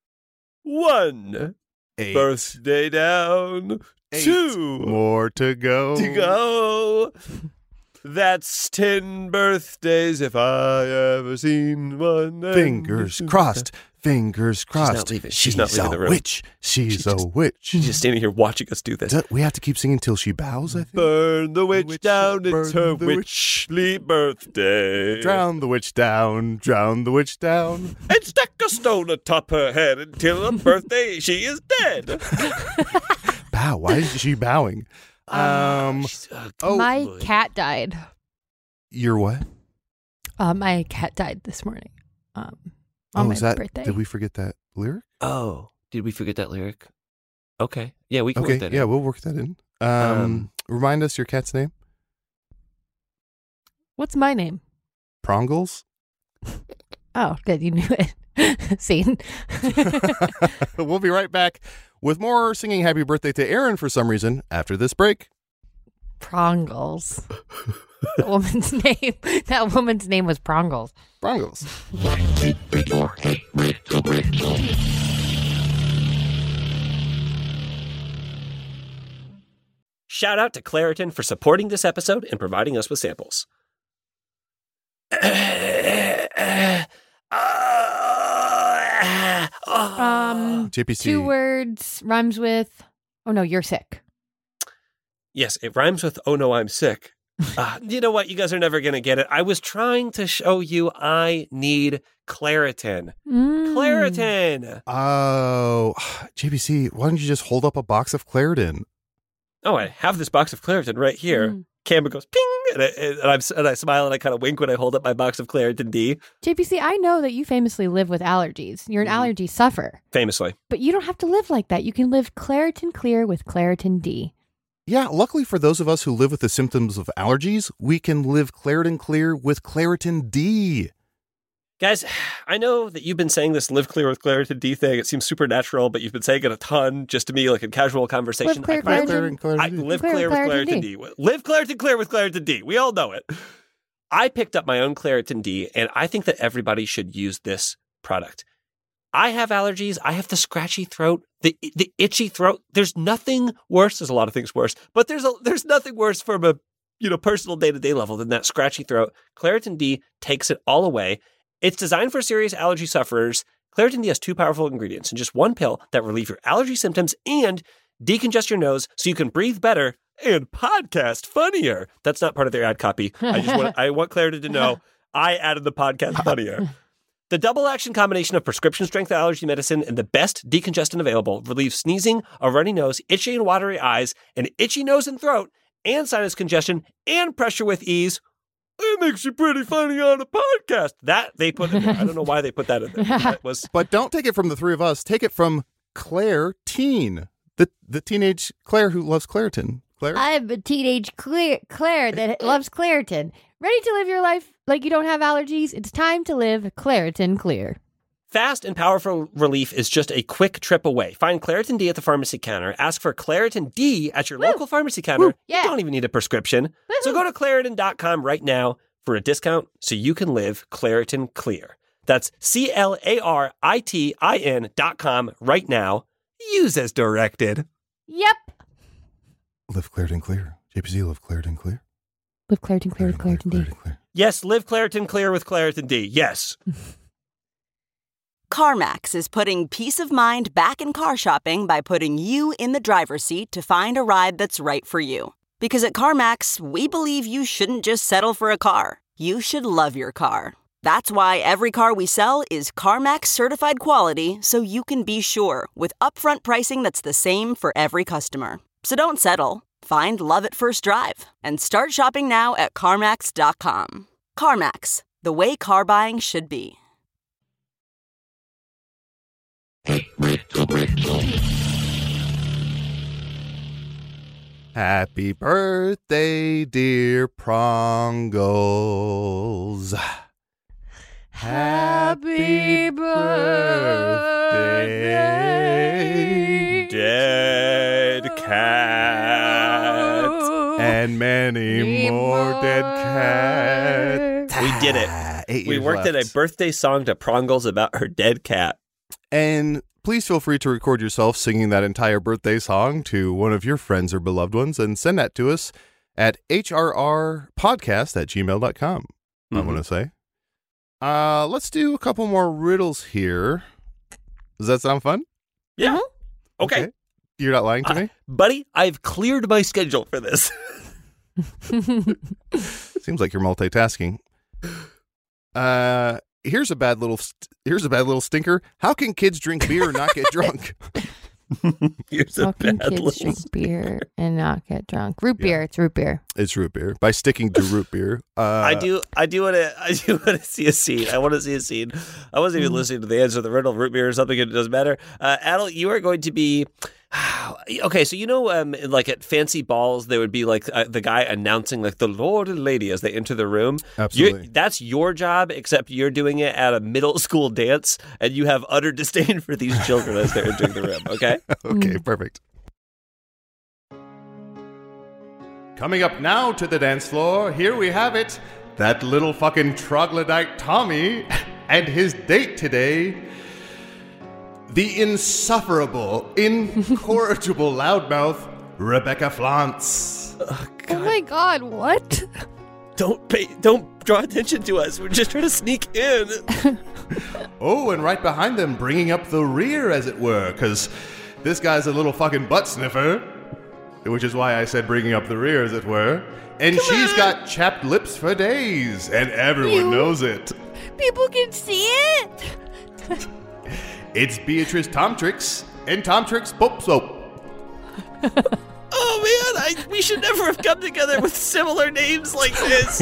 1. 8. Birthday down. 8 2. more to go. That's 10 birthdays if I ever seen one. Fingers crossed. Fingers crossed. She's not leaving the room. Witch. She's a witch. She's just standing here watching us do this. We have to keep singing till she bows, I think. Burn the witch down. It's her burn the witchly birthday. Drown the witch down. Drown the witch down. And stack a stone atop her head until her birthday she is dead. Bow. Why is she bowing? My cat died. Your what? My cat died this morning. On my birthday. Did we forget that lyric? Oh, did we forget that lyric? Okay. Yeah, we can work that in. Yeah, we'll work that in. Remind us your cat's name. What's my name? Prongles. Oh, good. You knew it. Scene. We'll be right back with more singing happy birthday to Aaron for some reason after this break. Prongles. That woman's name was Prongles. Prongles. Shout out to Claritin for supporting this episode and providing us with samples. JPC. 2 words, rhymes with, oh no, you're sick. Yes, it rhymes with, oh no, I'm sick. You know what? You guys are never going to get it. I was trying to show you I need Claritin. Claritin! Oh, JPC, why don't you just hold up a box of Claritin? Oh, I have this box of Claritin right here. Camera goes ping, and I smile and I kind of wink when I hold up my box of Claritin D. JPC, I know that you famously live with allergies. You're an allergy sufferer. Famously. But you don't have to live like that. You can live Claritin Clear with Claritin D. Yeah, luckily for those of us who live with the symptoms of allergies, we can live Claritin Clear with Claritin D. Guys, I know that you've been saying this live clear with Claritin D thing. It seems supernatural, but you've been saying it a ton just to me, like in casual conversation. Live clear, Claritin D. Live clear with Claritin D. Live Claritin Clear with Claritin D. We all know it. I picked up my own Claritin D, and I think that everybody should use this product. I have allergies. I have the scratchy throat, the itchy throat. There's nothing worse. There's a lot of things worse, but there's nothing worse from a personal day-to-day level than that scratchy throat. Claritin D takes it all away. It's designed for serious allergy sufferers. Claritin D has 2 powerful ingredients in just one pill that relieve your allergy symptoms and decongest your nose so you can breathe better and podcast funnier. That's not part of their ad copy. I want Claritin to know I added the podcast funnier. The double-action combination of prescription-strength allergy medicine and the best decongestant available relieves sneezing, a runny nose, itchy and watery eyes, an itchy nose and throat, and sinus congestion, and pressure with ease. It makes you pretty funny on a podcast. That they put in there. I don't know why they put that in there. But don't take it from the 3 of us. Take it from Claire Teen, the teenage Claire who loves Claritin. Claire? I'm a teenage Claire that loves Claritin. Ready to live your life like you don't have allergies? It's time to live Claritin Clear. Fast and powerful relief is just a quick trip away. Find Claritin D at the pharmacy counter. Ask for Claritin D at your local pharmacy counter. Yeah. You don't even need a prescription. So go to Claritin.com right now for a discount so you can live Claritin Clear. That's CLARITIN.com right now. Use as directed. Yep. Live Claritin Clear. JPZ, live Claritin Clear. Live Claritin Clear with Claritin D. Yes, live Claritin Clear with Claritin D. Yes. CarMax is putting peace of mind back in car shopping by putting you in the driver's seat to find a ride that's right for you. Because at CarMax, we believe you shouldn't just settle for a car. You should love your car. That's why every car we sell is CarMax certified quality, so you can be sure with upfront pricing that's the same for every customer. So don't settle. Find love at first drive and start shopping now at CarMax.com. CarMax, the way car buying should be. Happy birthday, dear Prongles. Happy birthday, Dead cat. and many more dead cats. We did it. 8 We years worked left. at a birthday song to Prongles about her dead cat. And please feel free to record yourself singing that entire birthday song to one of your friends or beloved ones and send that to us at hrrpodcast@gmail.com. I want to say. Let's do a couple more riddles here. Does that sound fun? Yeah. Okay. You're not lying to me? Buddy, I've cleared my schedule for this. Seems like you're multitasking. Here's a bad little stinker. How can kids drink beer and not get drunk? How can kids drink beer and not get drunk? Root beer. It's root beer. It's root beer. By sticking to root beer. I do want to see a scene. I want to see a scene. I wasn't even listening to the answer to the riddle. Root beer or something. It doesn't matter. Adel, you are going to be. Okay, so like at fancy balls, there would be like the guy announcing like the lord and lady as they enter the room. Absolutely. That's your job, except you're doing it at a middle school dance, and you have utter disdain for these children as they're entering the room. Okay. Okay, perfect. Coming up now to the dance floor, here we have it. That little fucking troglodyte Tommy and his date today. The insufferable, incorrigible loudmouth, Rebecca Flance. Oh my God! What? Don't draw attention to us. We're just trying to sneak in. Oh, and right behind them, bringing up the rear, as it were, because this guy's a little fucking butt sniffer, which is why I said bringing up the rear, as it were. And she's got chapped lips for days, and everyone knows it. People can see it. It's Beatrice Tomtrix and Tomtrix Pope Soap. Oh man, we should never have come together with similar names like this.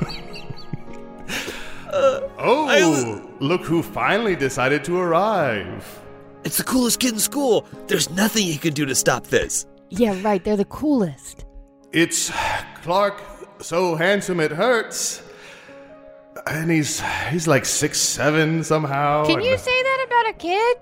Look who finally decided to arrive. It's the coolest kid in school. There's nothing you can do to stop this. Yeah, right. They're the coolest. It's Clark, so handsome it hurts. And he's like 6'7" somehow. Can you say that about a kid?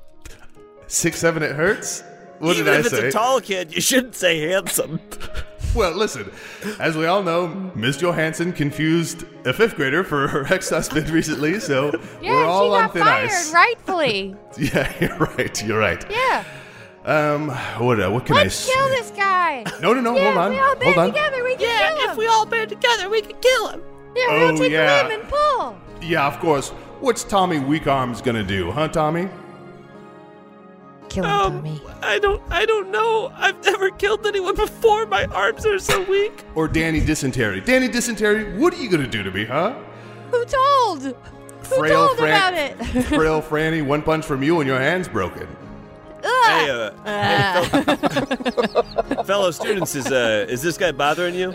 6'7" it hurts? What Even did I if it's say? a tall kid, you shouldn't say handsome. Well, listen, as we all know, Miss Johansson confused a 5th grader for her ex-husband recently, so we're all on thin ice. Rightfully. Yeah, you're right. Yeah. What can Let's kill this guy. No, Yeah, hold on. we all band Hold on. together, we can kill him. If we all band together, we could kill him. Yeah, we'll take yeah. a limb and pull. Yeah, of course. What's Tommy Weakarms gonna do, huh, Tommy? Kill him, Tommy. I don't know. I've never killed anyone before. My arms are so weak. Or Danny Dysentery? Danny Dysentery, what are you gonna do to me, huh? Who told? Who Frail told about it? Frail Franny, one punch from you and your hand's broken. Hey, fellow students, is this guy bothering you?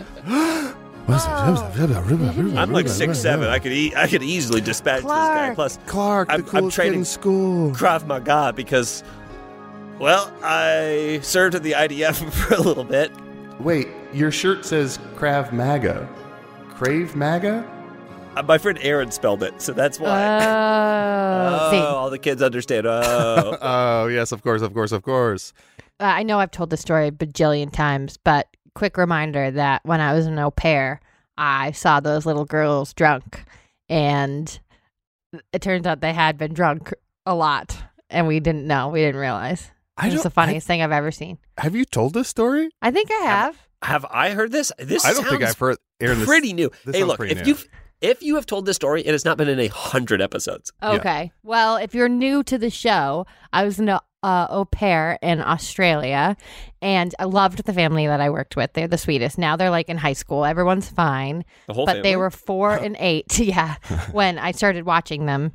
I'm like 6'7". I could easily dispatch this guy. Plus, Clark, the I'm coolest kid training in school. Krav Maga because, well, I served in the IDF for a little bit. Wait, your shirt says Krav Maga. Crave Maga? My friend Aaron spelled it, so that's why. See, All the kids understand. Oh. Oh, yes, of course. I know I've told the story a bajillion times, but quick reminder that when I was an au pair, I saw those little girls drunk, and it turns out they had been drunk a lot, and we didn't know. We didn't realize. It was the funniest thing I've ever seen. Have you told this story? I think I have. Have I heard this? This I don't think I've heard. Aaron, pretty new. this Hey, sounds look, pretty if new. you have told this story, it has not been in 100 episodes. Okay. Well, if you're new to the show, I was an au pair in Australia, and I loved the family that I worked with. They're the sweetest. Now they're like in high school. Everyone's fine. The whole But family? they were 4 and 8, yeah, when I started watching them.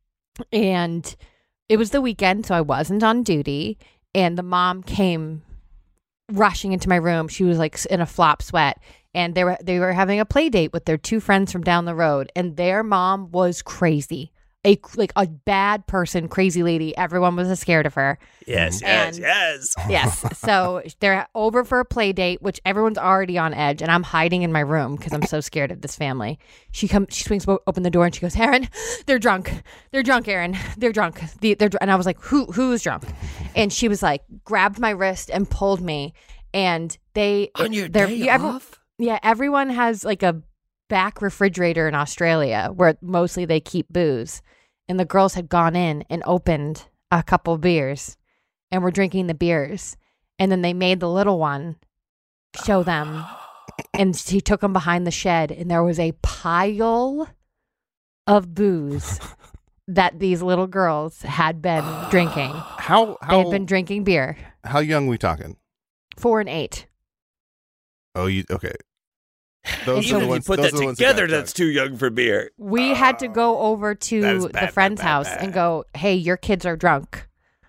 And it was the weekend, so I wasn't on duty. And the mom came rushing into my room. She was like in a flop sweat. And they were having a play date with their 2 friends from down the road, and their mom was crazy, a bad person, crazy lady. Everyone was scared of her. Yes. Yes. So they're over for a play date, which everyone's already on edge, and I'm hiding in my room because I'm so scared of this family. She swings open the door and she goes, "Aaron, they're drunk. They're drunk, Aaron. They're drunk." And I was like, "Who is drunk?" And she was like, grabbed my wrist and pulled me, and On your day off? Yeah, everyone has like a back refrigerator in Australia where mostly they keep booze. And the girls had gone in and opened a couple beers and were drinking the beers. And then they made the little one show them. And she took them behind the shed, and there was a pile of booze that these little girls had been drinking. They had been drinking beer. How young we talking? 4 and 8. Oh, okay. Those Even are the if ones, you put those that are the ones together, that got that's too young for beer. We had to go over that is to bad, the friend's bad, house bad. and go, "Hey, your kids are drunk.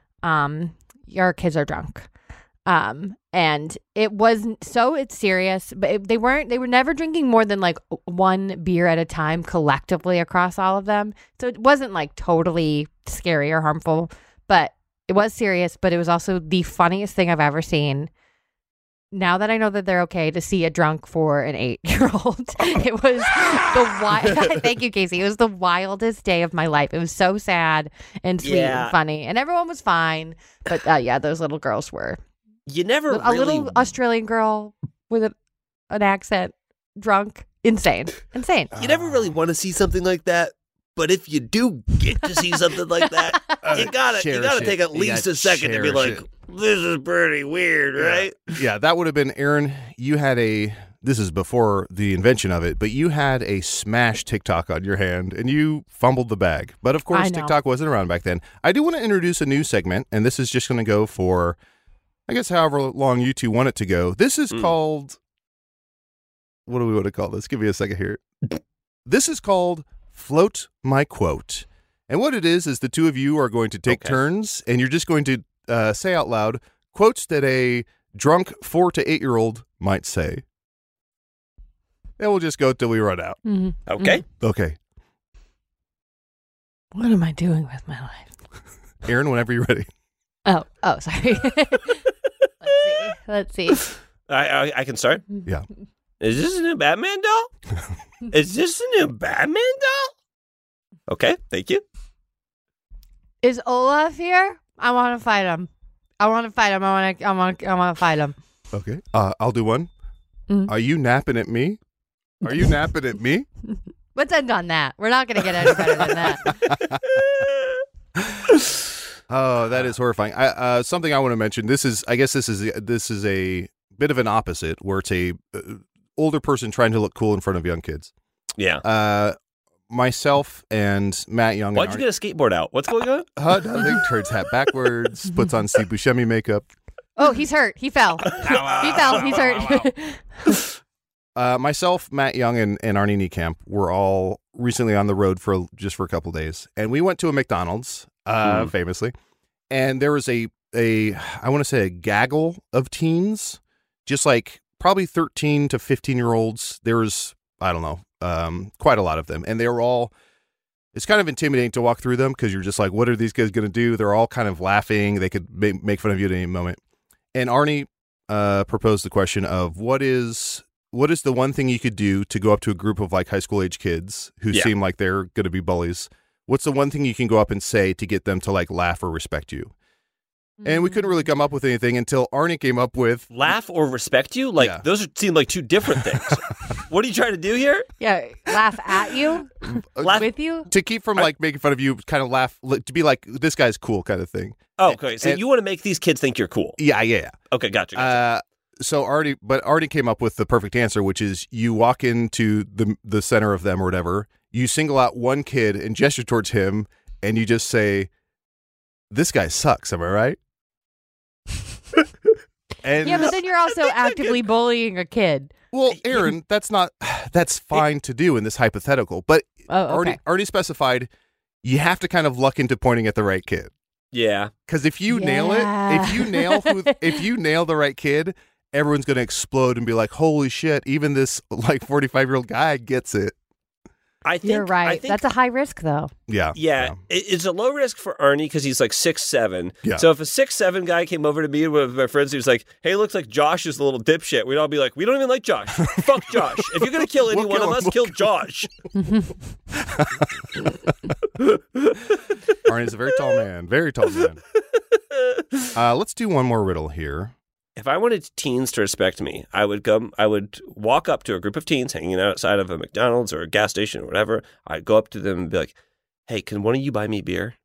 Your kids are drunk." And it wasn't it's serious, but they were never drinking more than like 1 beer at a time collectively across all of them. So it wasn't like totally scary or harmful, but it was serious, but it was also the funniest thing I've ever seen. Now that I know that they're okay, to see a drunk 4 and 8-year-old, it was thank you, Casey. It was the wildest day of my life. It was so sad and sweet and funny, and everyone was fine. But those little girls were. You never A little Australian girl with an accent, drunk, insane. You never really want to see something like that. But if you do get to see something like that, you gotta take at least a second to be like, "This is pretty weird," right? Yeah, that would have been Aaron. You had this is before the invention of it, but you had a smash TikTok on your hand and you fumbled the bag. But of course, TikTok wasn't around back then. I do want to introduce a new segment, and this is just going to go for, I guess, however long you two want it to go. This is called, what do we want to call this? Give me a second here. This is called Float My Quote. And what it is the two of you are going to take turns, and you're just going to say out loud quotes that a drunk 4 to 8-year-old might say. And we'll just go till we run out. Mm-hmm. Okay. Mm-hmm. Okay. What am I doing with my life? Aaron, whenever you're ready. Oh, sorry. Let's see. I can start. Yeah. Is this a new Batman doll? Is this a new Batman doll? Okay, thank you. Is Olaf here? I want to fight him. I want to fight him. I want to fight him. Okay. I'll do one. Are you napping at me? Are you napping at me? Let's end on that. We're not going to get any better than that. Oh, that is horrifying. Something I want to mention. This is a bit of an opposite, where it's a older person trying to look cool in front of young kids. Yeah. Myself and Matt Young. Why'd you get a skateboard out? What's going on? Nothing. Turns hat backwards. Puts on Steve Buscemi makeup. Oh, he's hurt. He fell. He fell. He's hurt. Myself, Matt Young, and Arnie Niekamp were all recently on the road for a couple days, and we went to a McDonald's, famously, and there was I want to say a gaggle of teens, just like probably 13 to 15-year-olds. There was, I don't know, quite a lot of them, and they were all. It's kind of intimidating to walk through them because you're just like, what are these guys going to do? They're all kind of laughing. They could make fun of you at any moment. And Arnie proposed the question of what is the one thing you could do to go up to a group of like high school age kids who seem like they're going to be bullies? What's the one thing you can go up and say to get them to like laugh or respect you? And we couldn't really come up with anything until Arnie came up with laugh or respect you. Like those seem like two different things. What are you trying to do here? Yeah, laugh at you, laugh with you, to keep from like making fun of you. Kind of laugh to be like, this guy's cool, kind of thing. Oh, okay. So you want to make these kids think you're cool? Yeah. Okay, gotcha. So Artie came up with the perfect answer, which is you walk into the center of them or whatever, you single out one kid and gesture towards him, and you just say, "This guy sucks." Am I right? And yeah, but then you're also actively bullying a kid. Well, Aaron, that's fine to do in this hypothetical, but Artie specified you have to kind of luck into pointing at the right kid. Yeah, because if you nail it, if you nail the right kid, everyone's going to explode and be like, "Holy shit!" Even this like 45-year-old guy gets it. I think you're right. That's a high risk, though. Yeah. It's a low risk for Arnie because he's like 6'7". Yeah. So if a 6'7" guy came over to me with my friends, he was like, "Hey, looks like Josh is a little dipshit." We'd all be like, "We don't even like Josh. Fuck Josh. If you're gonna kill any one of us, kill Josh." Arnie's a very tall man. Very tall man. Let's do one more riddle here. If I wanted teens to respect me, I would walk up to a group of teens hanging outside of a McDonald's or a gas station or whatever. I'd go up to them and be like, "Hey, can one of you buy me beer?"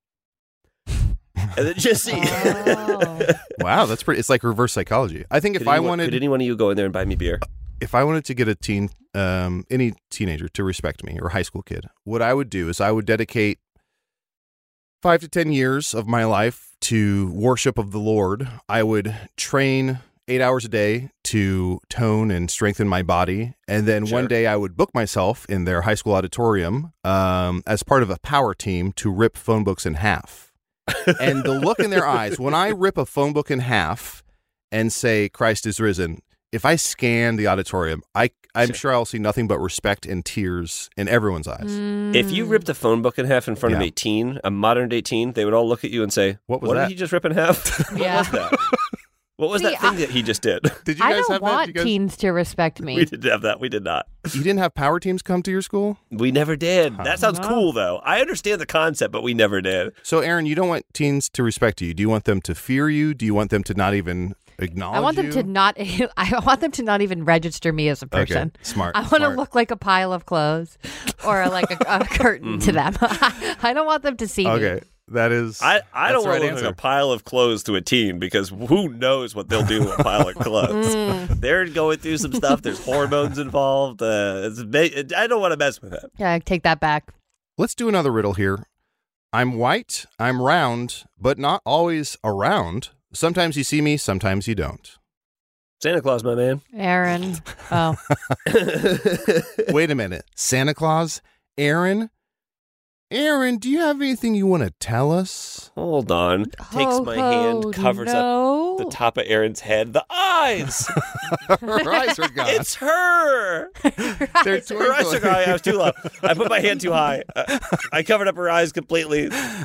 And then just see. Wow, that's pretty. It's like reverse psychology. I think could any one of you go in there and buy me beer? If I wanted to get any teenager to respect me or high school kid, what I would do is I would dedicate 5 to 10 years of my life to worship of the Lord. I would train 8 hours a day to tone and strengthen my body. And then one day I would book myself in their high school auditorium as part of a power team to rip phone books in half. And the look in their eyes, when I rip a phone book in half and say, "Christ is risen," if I scan the auditorium, I'm sure I'll see nothing but respect and tears in everyone's eyes. If you ripped a phone book in half in front of a modern day teen, they would all look at you and say, "What did he just rip in half?" What was that? What was that thing that he just did? Did you guys I don't have want that? teens to respect me. We didn't have that. We did not. You didn't have power teams come to your school? We never did. That sounds cool, though. I understand the concept, but we never did. So, Aaron, you don't want teens to respect you. Do you want them to fear you? Do you want them to not even acknowledge I want them you? to not. I want them to not even register me as a person. Okay. Smart. I want to look like a pile of clothes or like a curtain to them. I don't want them to see me. Okay. That is. I don't want to look like a pile of clothes to a teen because who knows what they'll do with a pile of clothes. They're going through some stuff. There's hormones involved. I don't want to mess with it. Yeah, I take that back. Let's do another riddle here. I'm white, I'm round, but not always around. Sometimes you see me, sometimes you don't. Santa Claus, my man. Aaron. Oh. Wait a minute. Santa Claus? Aaron? Aaron, do you have anything you want to tell us? Hold on. Takes my hand, covers up the top of Aaron's head. The eyes! Her eyes are gone. It's her! They're her eyes are gone. I was too low. I put my hand too high. I covered up her eyes completely.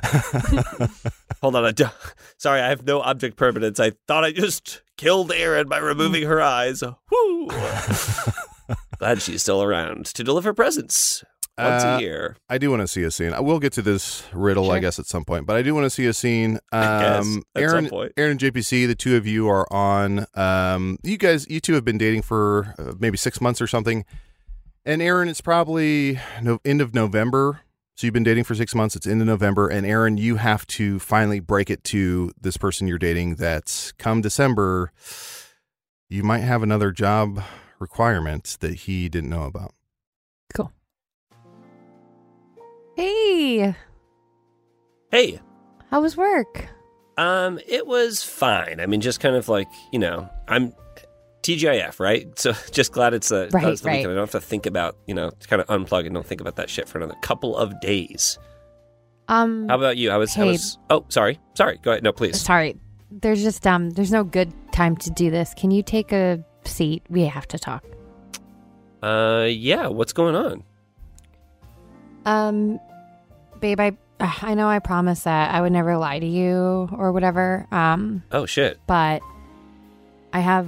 Hold on. Sorry, I have no object permanence. I thought I just killed Aaron by removing her eyes. Woo! Glad she's still around to deliver presents. Once a year. I do want to see a scene. I will get to this riddle, I guess, at some point, but I do want to see a scene. Aaron Aaron and JPC, the two of you are on. You two have been dating for maybe 6 months or something. And Aaron, it's probably end of November. So you've been dating for 6 months. It's end of November. And Aaron, you have to finally break it to this person you're dating that come December, you might have another job requirement that he didn't know about. Cool. Hey. Hey. How was work? It was fine. I mean, just kind of like, I'm TGIF, right? So just glad it's the weekend. I don't have to think about, kind of unplug and don't think about that shit for another couple of days. How about you? Oh, sorry. Go ahead. No, please. Sorry. There's just, there's no good time to do this. Can you take a seat? We have to talk. Yeah. What's going on? Babe, I know I promised that I would never lie to you or whatever. Oh, shit. But I have,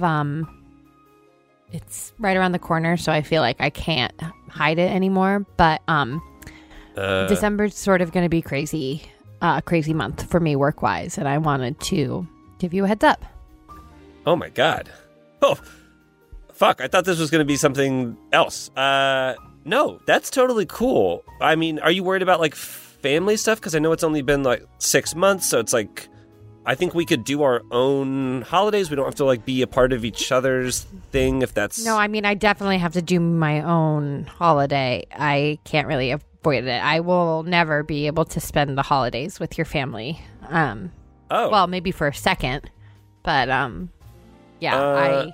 it's right around the corner, so I feel like I can't hide it anymore. But, December's sort of going to be crazy month for me work-wise, and I wanted to give you a heads up. Oh, my God. Oh, fuck. I thought this was going to be something else. No, that's totally cool. I mean, are you worried about, like, family stuff? Because I know it's only been, like, 6 months, so it's like, I think we could do our own holidays. We don't have to, like, be a part of each other's thing if that's... No, I mean, I definitely have to do my own holiday. I can't really avoid it. I will never be able to spend the holidays with your family. Well, maybe for a second, but, yeah,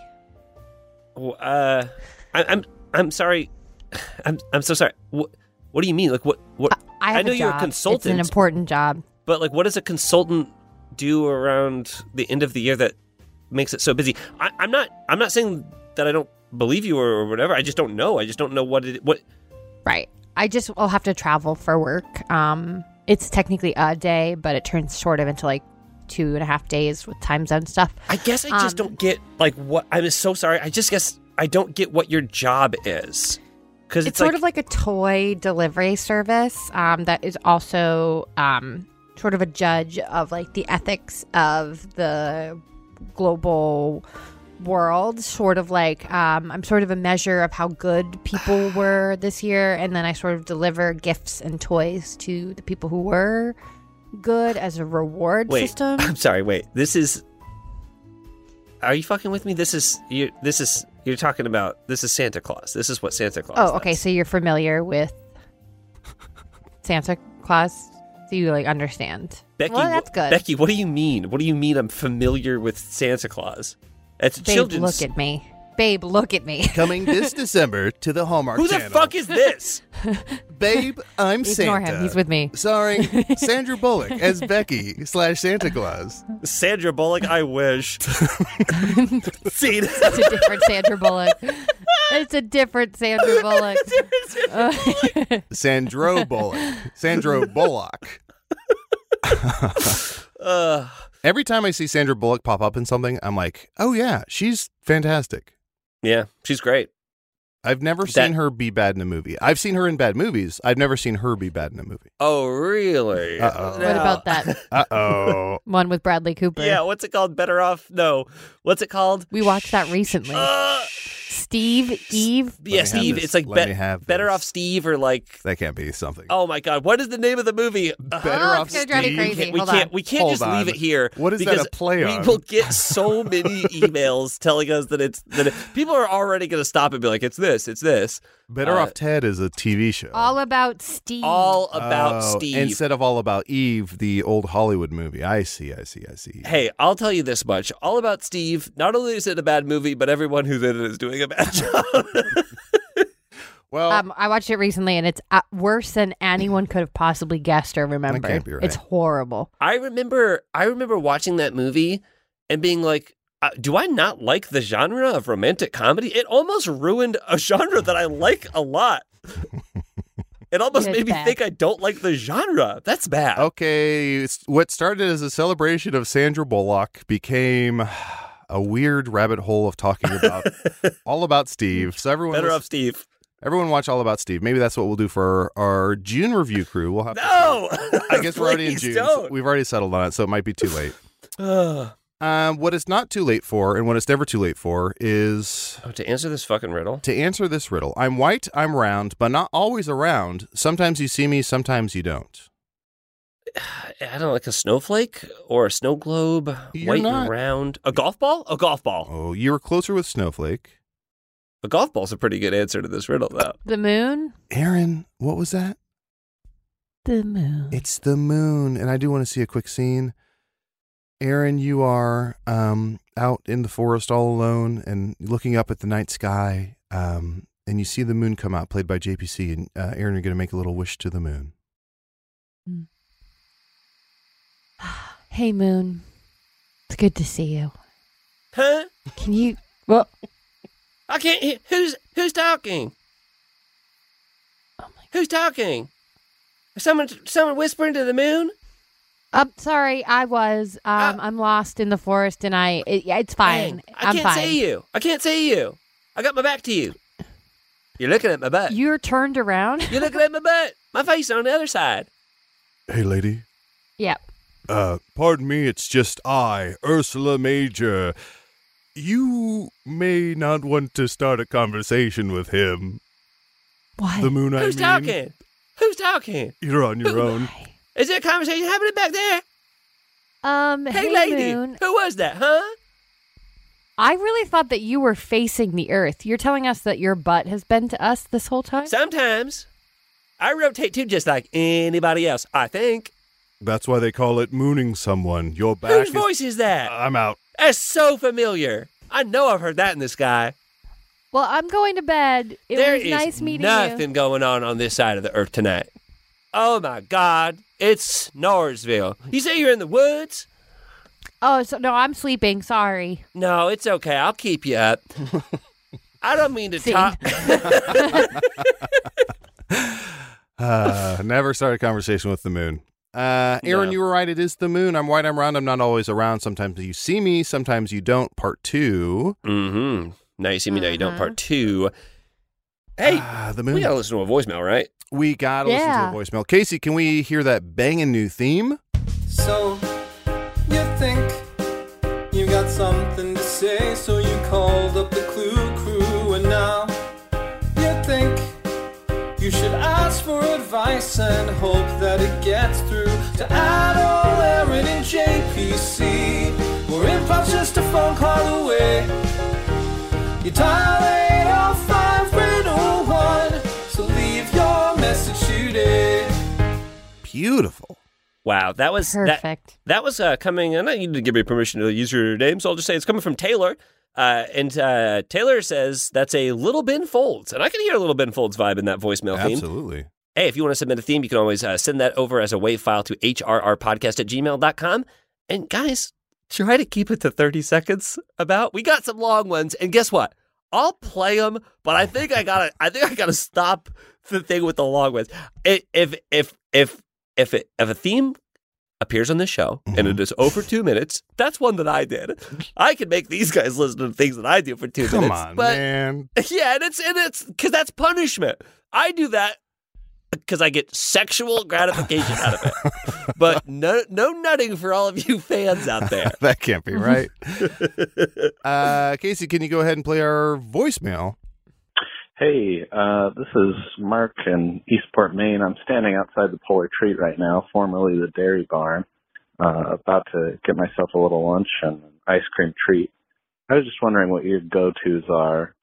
I'm sorry. I'm so sorry. What do you mean? Like, what? I know you're a consultant. It's an important job. But, like, what does a consultant do around the end of the year that makes it so busy? I'm not saying that I don't believe you or whatever. I just don't know. I just don't know what. Right. I just will have to travel for work. It's technically a day, but it turns sort of into, like, 2.5 days with time zone stuff. I guess I just don't get, like, what... I'm so sorry. I just guess I don't get what your job is. Because it's sort of like a toy delivery service that is also sort of a judge of, like, the ethics of the global world. Sort of like I'm sort of a measure of how good people were this year, and then I sort of deliver gifts and toys to the people who were good as a reward system. I'm sorry. Wait, this is... Are you fucking with me? You're talking about... This is Santa Claus. This is what Santa Claus does. Okay. So you're familiar with Santa Claus? So you, like, understand. Becky, well, that's good. Becky, what do you mean? What do you mean I'm familiar with Santa Claus? It's Babe, children's... look at me. Babe, look at me. Coming this December to the Hallmark Channel. Who the fuck is this? Babe, I'm Ignore Santa. him. He's with me. Starring Sandra Bullock as Becky / Santa Claus. Sandra Bullock, I wish. See, it's a different Sandra Bullock. It's a different Sandra Bullock. Sandro Bullock. Sandro Bullock. Every time I see Sandra Bullock pop up in something, I'm like, oh yeah, she's fantastic. Yeah, she's great. I've never seen her be bad in a movie. I've seen her in bad movies. I've never seen her be bad in a movie. Oh, really? Uh-oh. What about that? Uh-oh. One with Bradley Cooper. Yeah, what's it called? Better Off? No. What's it called? We watched that recently. Eve? Yeah, Steve. It's like Better Off Steve or like... That can't be something. Oh my God. What is the name of the movie? Better Off Steve. It's going to drive me crazy. We can't just leave it here. What is that a play on? We will get so many emails telling us that people are already going to stop and be like, it's this. Better Off Ted is a TV show. All About Steve. All About Steve. Instead of All About Eve, the old Hollywood movie. I see. Hey, I'll tell you this much. All About Steve, not only is it a bad movie, but everyone who's in it is doing a bad job. Well, I watched it recently, and it's worse than anyone could have possibly guessed or remembered. That can't be right. It's horrible. I remember watching that movie and being like, do I not like the genre of romantic comedy? It almost ruined a genre that I like a lot. It almost made me think I don't like the genre. That's bad. Okay, what started as a celebration of Sandra Bullock became a weird rabbit hole of talking about All About Steve. So Better Off Steve. Everyone watch All About Steve. Maybe that's what we'll do for our June review crew. We'll have No! I guess we're already in Please June. don't. We've already settled on it, so it might be too late. What it's not too late for, and what it's never too late for, is to answer this fucking riddle. to answer this riddle. I'm white, I'm round, but not always around. Sometimes you see me, sometimes you don't. I don't know, like a snowflake or a snow globe, You're white not. and round. A golf ball? A golf ball. Oh, you were closer with snowflake. A golf ball's a pretty good answer to this riddle, though. The moon? Aaron, what was that? The moon. It's the moon, and I do want to see a quick scene. Aaron, you are out in the forest all alone and looking up at the night sky, and you see the moon come out, played by JPC, and Aaron, you're going to make a little wish to the moon. Hey, moon. It's good to see you. Huh? Can you... Well, I can't hear. Who's talking? oh my... Who's talking? Someone whispering to the moon? sorry, I was. I'm lost in the forest, and it's fine. Dang, I I'm can't fine. see you. I can't see you. I got my back to you. You're looking at my butt. You're turned around? You're looking at my butt. My face on the other side. Hey, lady. Yep. Pardon me, it's just I, Ursula Major. You may not want to start a conversation with him. What? The moon, Who's talking? Who's talking? You're on your own. Is there a conversation happening back there? Hey, lady. Moon. Who was that, huh? I really thought that you were facing the earth. You're telling us that your butt has been to us this whole time? Sometimes. I rotate too, just like anybody else, I think. That's why they call it mooning someone. Your back Whose is... voice is that? I'm out. That's so familiar. I know I've heard that in the sky. Well, I'm going to bed. It There was is nice meeting nothing you. going on this side of the earth tonight. Oh, my God. It's Snoresville. You say you're in the woods? Oh, so no, I'm sleeping. Sorry. No, it's okay. I'll keep you up. I don't mean to See? talk. Never start a conversation with the moon. Aaron, No. you were right. It is the moon. I'm white, I'm round. I'm not always around. Sometimes you see me, sometimes you don't. Part 2. Mm-hmm. Now you see me, now you don't. Part 2. Hey, The moon. we got to listen to a voicemail, right? We gotta listen to a voicemail. Casey, can we hear that banging new theme? So, you think you got something to say, so you called up the Clue Crew, and now you think you should ask for advice and hope that it gets through to Adol, Aaron, and JPC. Where improv's just a phone call away. You dial 805-RIDDLE-1, so leave your message today. Beautiful. Wow, that was Perfect. That was coming, and I need to give you permission to use your name, so I'll just say it's coming from Taylor. And Taylor says that's a Little Ben Folds, and I can hear a Little Ben Folds vibe in that voicemail theme. Absolutely. Hey, if you want to submit a theme, you can always send that over as a WAV file to hrrpodcast@gmail.com. And guys, try to keep it to 30 seconds about. We got some long ones, and guess what? I'll play them, but I think I gotta stop the thing with the long ones. If a theme appears on this show and it is over 2 minutes, that's one that I did. I can make these guys listen to things that I do for 2 minutes. Come on, but man. yeah, and it's because that's punishment. I do that because I get sexual gratification out of it. But no nutting for all of you fans out there. That can't be right. Casey, can you go ahead and play our voicemail? Hey, this is Mark in Eastport, Maine. I'm standing outside the Polar Treat right now, formerly the Dairy Barn, about to get myself a little lunch and an ice cream treat. I was just wondering what your go-tos are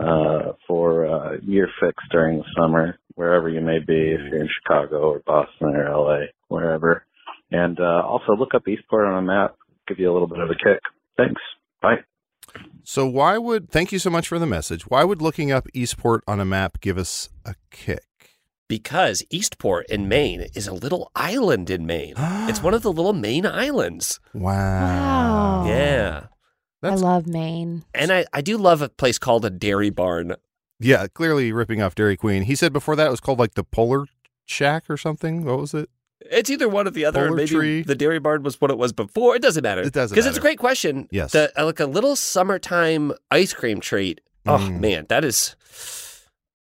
for year fix during the summer, wherever you may be, if you're in Chicago or Boston or LA, wherever. And also look up Eastport on a map, give you a little bit of a kick. Thanks. Bye. So thank you so much for the message. Why would looking up Eastport on a map give us a kick? Because Eastport in Maine is a little island in Maine. It's one of the little Maine islands. Wow. Yeah. I love Maine. And I do love a place called a Dairy Barn. Yeah, clearly ripping off Dairy Queen. He said before that it was called like the Polar Shack or something. What was it? It's either one or the other. Polar Maybe Tree. the Dairy Barn was what it was before. It doesn't matter. It doesn't because it's a matter. great question. Yes. Like a little summertime ice cream treat. Oh man, that is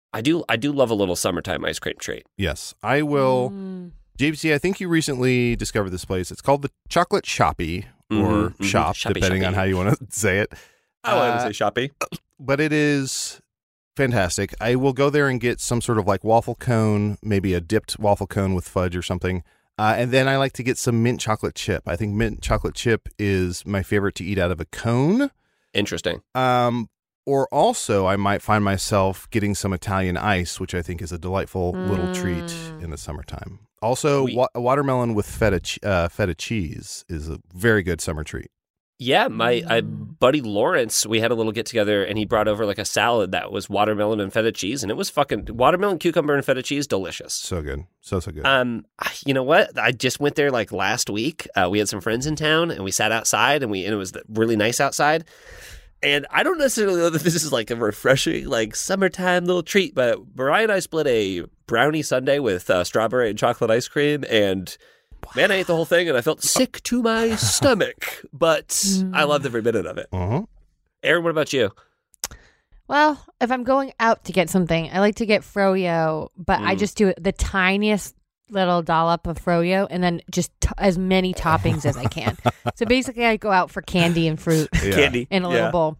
I do love a little summertime ice cream treat. Yes, I will. JPC, I think you recently discovered this place. It's called the Chocolate Shoppy or Shop, depending on how you want to say it. I would say Shoppy. But it is fantastic. I will go there and get some sort of like waffle cone, maybe a dipped waffle cone with fudge or something. And then I like to get some mint chocolate chip. I think mint chocolate chip is my favorite to eat out of a cone. Interesting. Or also, I might find myself getting some Italian ice, which I think is a delightful little treat in the summertime. Also, watermelon with feta cheese is a very good summer treat. Yeah, my buddy Lawrence, we had a little get-together, and he brought over like a salad that was watermelon and feta cheese, and it was fucking watermelon, cucumber, and feta cheese, delicious. So good. So good. You know what? I just went there like last week. We had some friends in town, and we sat outside, and it was really nice outside. And I don't necessarily know that this is like a refreshing, like summertime little treat, but Mariah and I split a brownie sundae with strawberry and chocolate ice cream, and man, I ate the whole thing, and I felt sick to my stomach, but I loved every minute of it. Aaron, what about you? Well, if I'm going out to get something, I like to get froyo, but I just do the tiniest little dollop of froyo and then just as many toppings as I can. So basically, I go out for candy and fruit Candy in a little bowl.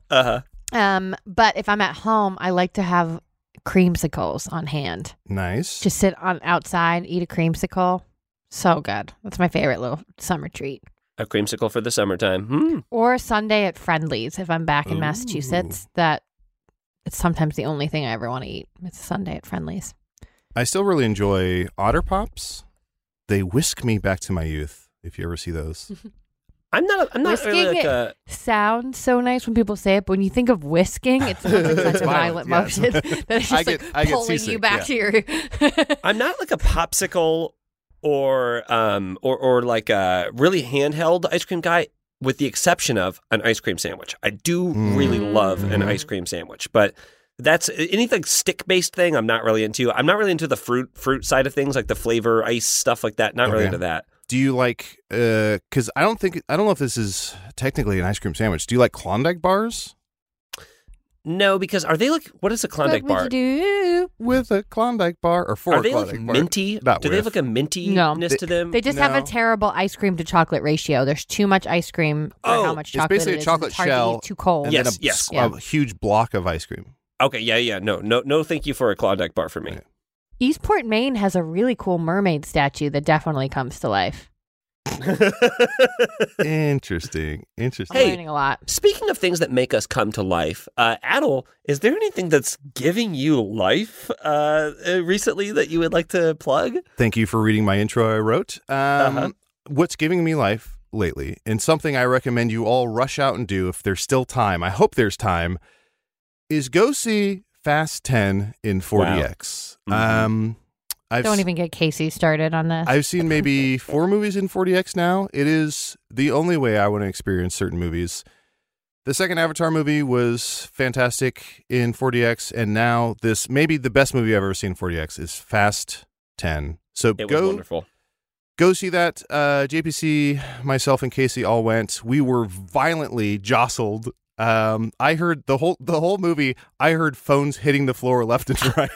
But if I'm at home, I like to have creamsicles on hand. Nice. Just sit outside, eat a creamsicle. So good. That's my favorite little summer treat. A creamsicle for the summertime. Or a sundae at Friendly's if I'm back in Massachusetts. It's sometimes the only thing I ever want to eat. It's a sundae at Friendly's. I still really enjoy Otter Pops. They whisk me back to my youth, if you ever see those. I'm not really like a... sounds so nice when people say it, but when you think of whisking, it's such a violent motion that it's just pulling you back to your... I'm not like a popsicle or like a really handheld ice cream guy, with the exception of an ice cream sandwich. I do really love an ice cream sandwich, but that's anything stick-based thing I'm not really into. I'm not really into the fruit side of things, like the flavor ice stuff like that. Not really into that. Do you like, because I don't know if this is technically an ice cream sandwich. Do you like Klondike bars? No, because are they like, what is a Klondike bar? What would you do with a Klondike bar or for a Klondike bar? Are they like minty? Do they have like a mintiness to them? They just have a terrible ice cream to chocolate ratio. There's too much ice cream for how much chocolate it's basically a chocolate shell. Too cold. And then a huge block of ice cream. Okay, yeah. No, thank you for a Klondike bar for me. Okay. Eastport, Maine has a really cool mermaid statue that definitely comes to life. Interesting. I'm learning a lot. Speaking of things that make us come to life, Adel, is there anything that's giving you life recently that you would like to plug? Thank you for reading my intro I wrote. What's giving me life lately, and something I recommend you all rush out and do if there's still time, I hope there's time, is go see Fast 10 in 4DX. Wow. Don't even get Casey started on this. I've seen maybe 4 movies in 4DX now. It is the only way I want to experience certain movies. The second Avatar movie was fantastic in 4DX, and now this, maybe the best movie I've ever seen in 4DX, is Fast 10. So it was wonderful. Go see that. JPC, myself, and Casey all went. We were violently jostled. I heard the whole movie. I heard phones hitting the floor left and right.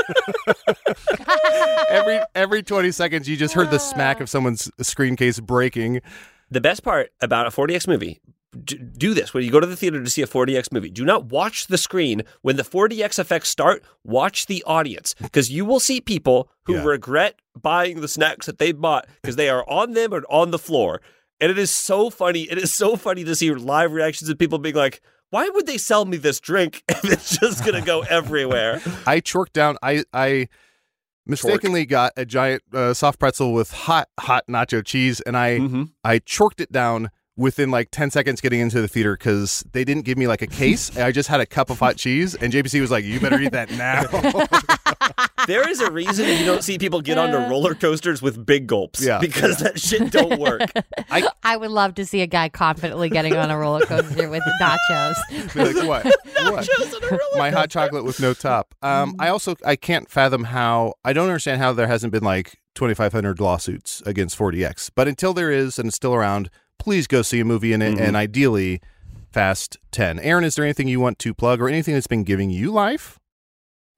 every 20 seconds, you just heard the smack of someone's screen case breaking. The best part about a 4DX movie, do this when you go to the theater to see a 4DX movie. Do not watch the screen. When the 4DX effects start, watch the audience, because you will see people who regret buying the snacks that they bought because they are on them or on the floor. And it is so funny. It is so funny to see live reactions of people being like, why would they sell me this drink if it's just going to go everywhere? I chorked down. I mistakenly got a giant soft pretzel with hot nacho cheese, and I chorked it down within like 10 seconds getting into the theater because they didn't give me like a case. I just had a cup of hot cheese, and JPC was like, you better eat that now. There is a reason you don't see people get onto roller coasters with big gulps. Because that shit don't work. I would love to see a guy confidently getting on a roller coaster with nachos. Be like, what? Nachos on a roller My hot coaster. chocolate with no top. I can't fathom how, I don't understand how there hasn't been like 2,500 lawsuits against 4DX. But until there is, and it's still around, please go see a movie in it, and ideally Fast 10. Aaron, is there anything you want to plug or anything that's been giving you life?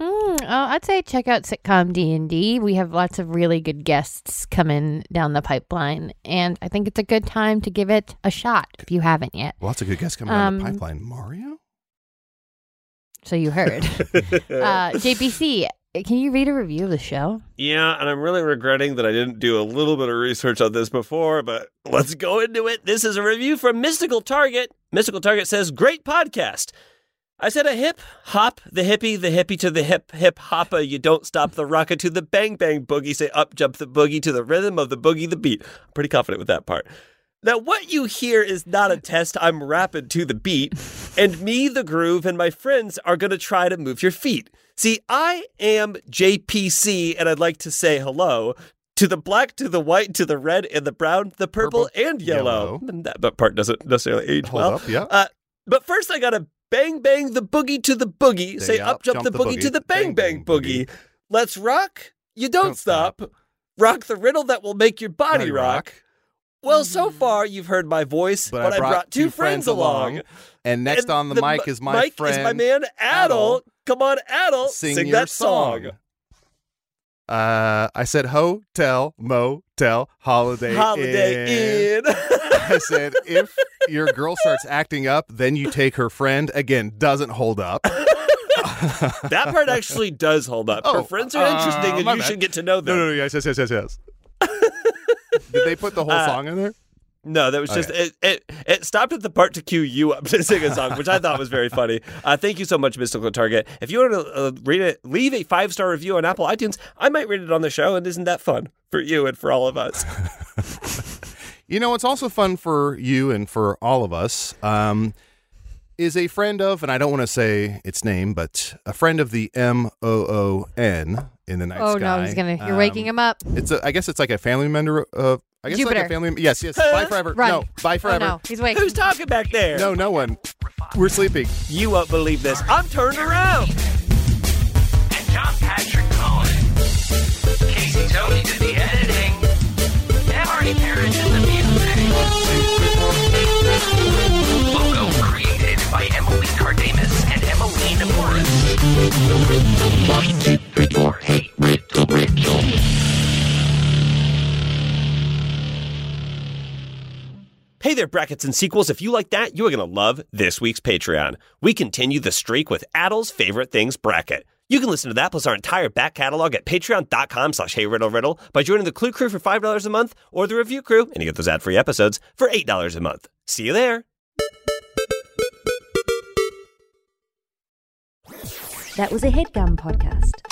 I'd say check out Sitcom D&D. We have lots of really good guests coming down the pipeline, and I think it's a good time to give it a shot if you haven't yet. Lots of good guests coming down the pipeline. Mario? So you heard. JPC, can you read a review of the show? Yeah, and I'm really regretting that I didn't do a little bit of research on this before, but let's go into it. This is a review from Mystical Target. Mystical Target says, great podcast. I said a hip hop, the hippie to the hip hoppa. You don't stop the rocket to the bang bang boogie. Say up jump the boogie to the rhythm of the boogie the beat. I'm pretty confident with that part. Now, what you hear is not a test. I'm rapping to the beat, and me, the groove, and my friends are going to try to move your feet. See, I am JPC, and I'd like to say hello to the black, to the white, to the red, and the brown, the purple and yellow. And that part doesn't necessarily age well. Hold up, yeah. But first, I got to bang bang the boogie to the boogie. Say up jump the boogie to the bang bang boogie. Let's rock. You don't stop. Rock the riddle that will make your body rock. Well, so far you've heard my voice, but I brought two friends along. And next on the mic is my friend. Is my man Adel. Come on, Adel, sing that song. I said hotel, motel, holiday Inn. I said if your girl starts acting up, then you take her friend. Again, doesn't hold up. That part actually does hold up. Her friends are interesting, and you should get to know them. No, yes. Did they put the whole song in there? No, that was just it stopped at the part to cue you up to sing a song, which I thought was very funny. Thank you so much, Mystical Target. If you want to read it, leave a 5-star review on Apple iTunes. I might read it on the show, and isn't that fun for you and for all of us? You know, it's also fun for you and for all of us. Is a friend of, and I don't want to say its name, but a friend of the MOON in the night sky. Oh no, you're waking him up. I guess it's like a family member of. I guess Jupiter. Like a family. Yes. Bye forever. Run. No, bye forever. Oh, no, he's waking. Who's talking back there? No one. We're sleeping. You won't believe this. I'm turned around. And John Patrick Cohen. Casey Tony did the editing. And Marty Parrish did the music. Logo created by Emily Cardamus and Emmeline Morris. 1, 2, 3, 4, hey, Riddle. Hey there, brackets and sequels. If you like that, you are going to love this week's Patreon. We continue the streak with Adel's Favorite Things bracket. You can listen to that plus our entire back catalog at patreon.com/HeyRiddleRiddle by joining the Clue Crew for $5 a month or the Review Crew, and you get those ad-free episodes for $8 a month. See you there. That was a HeadGum podcast.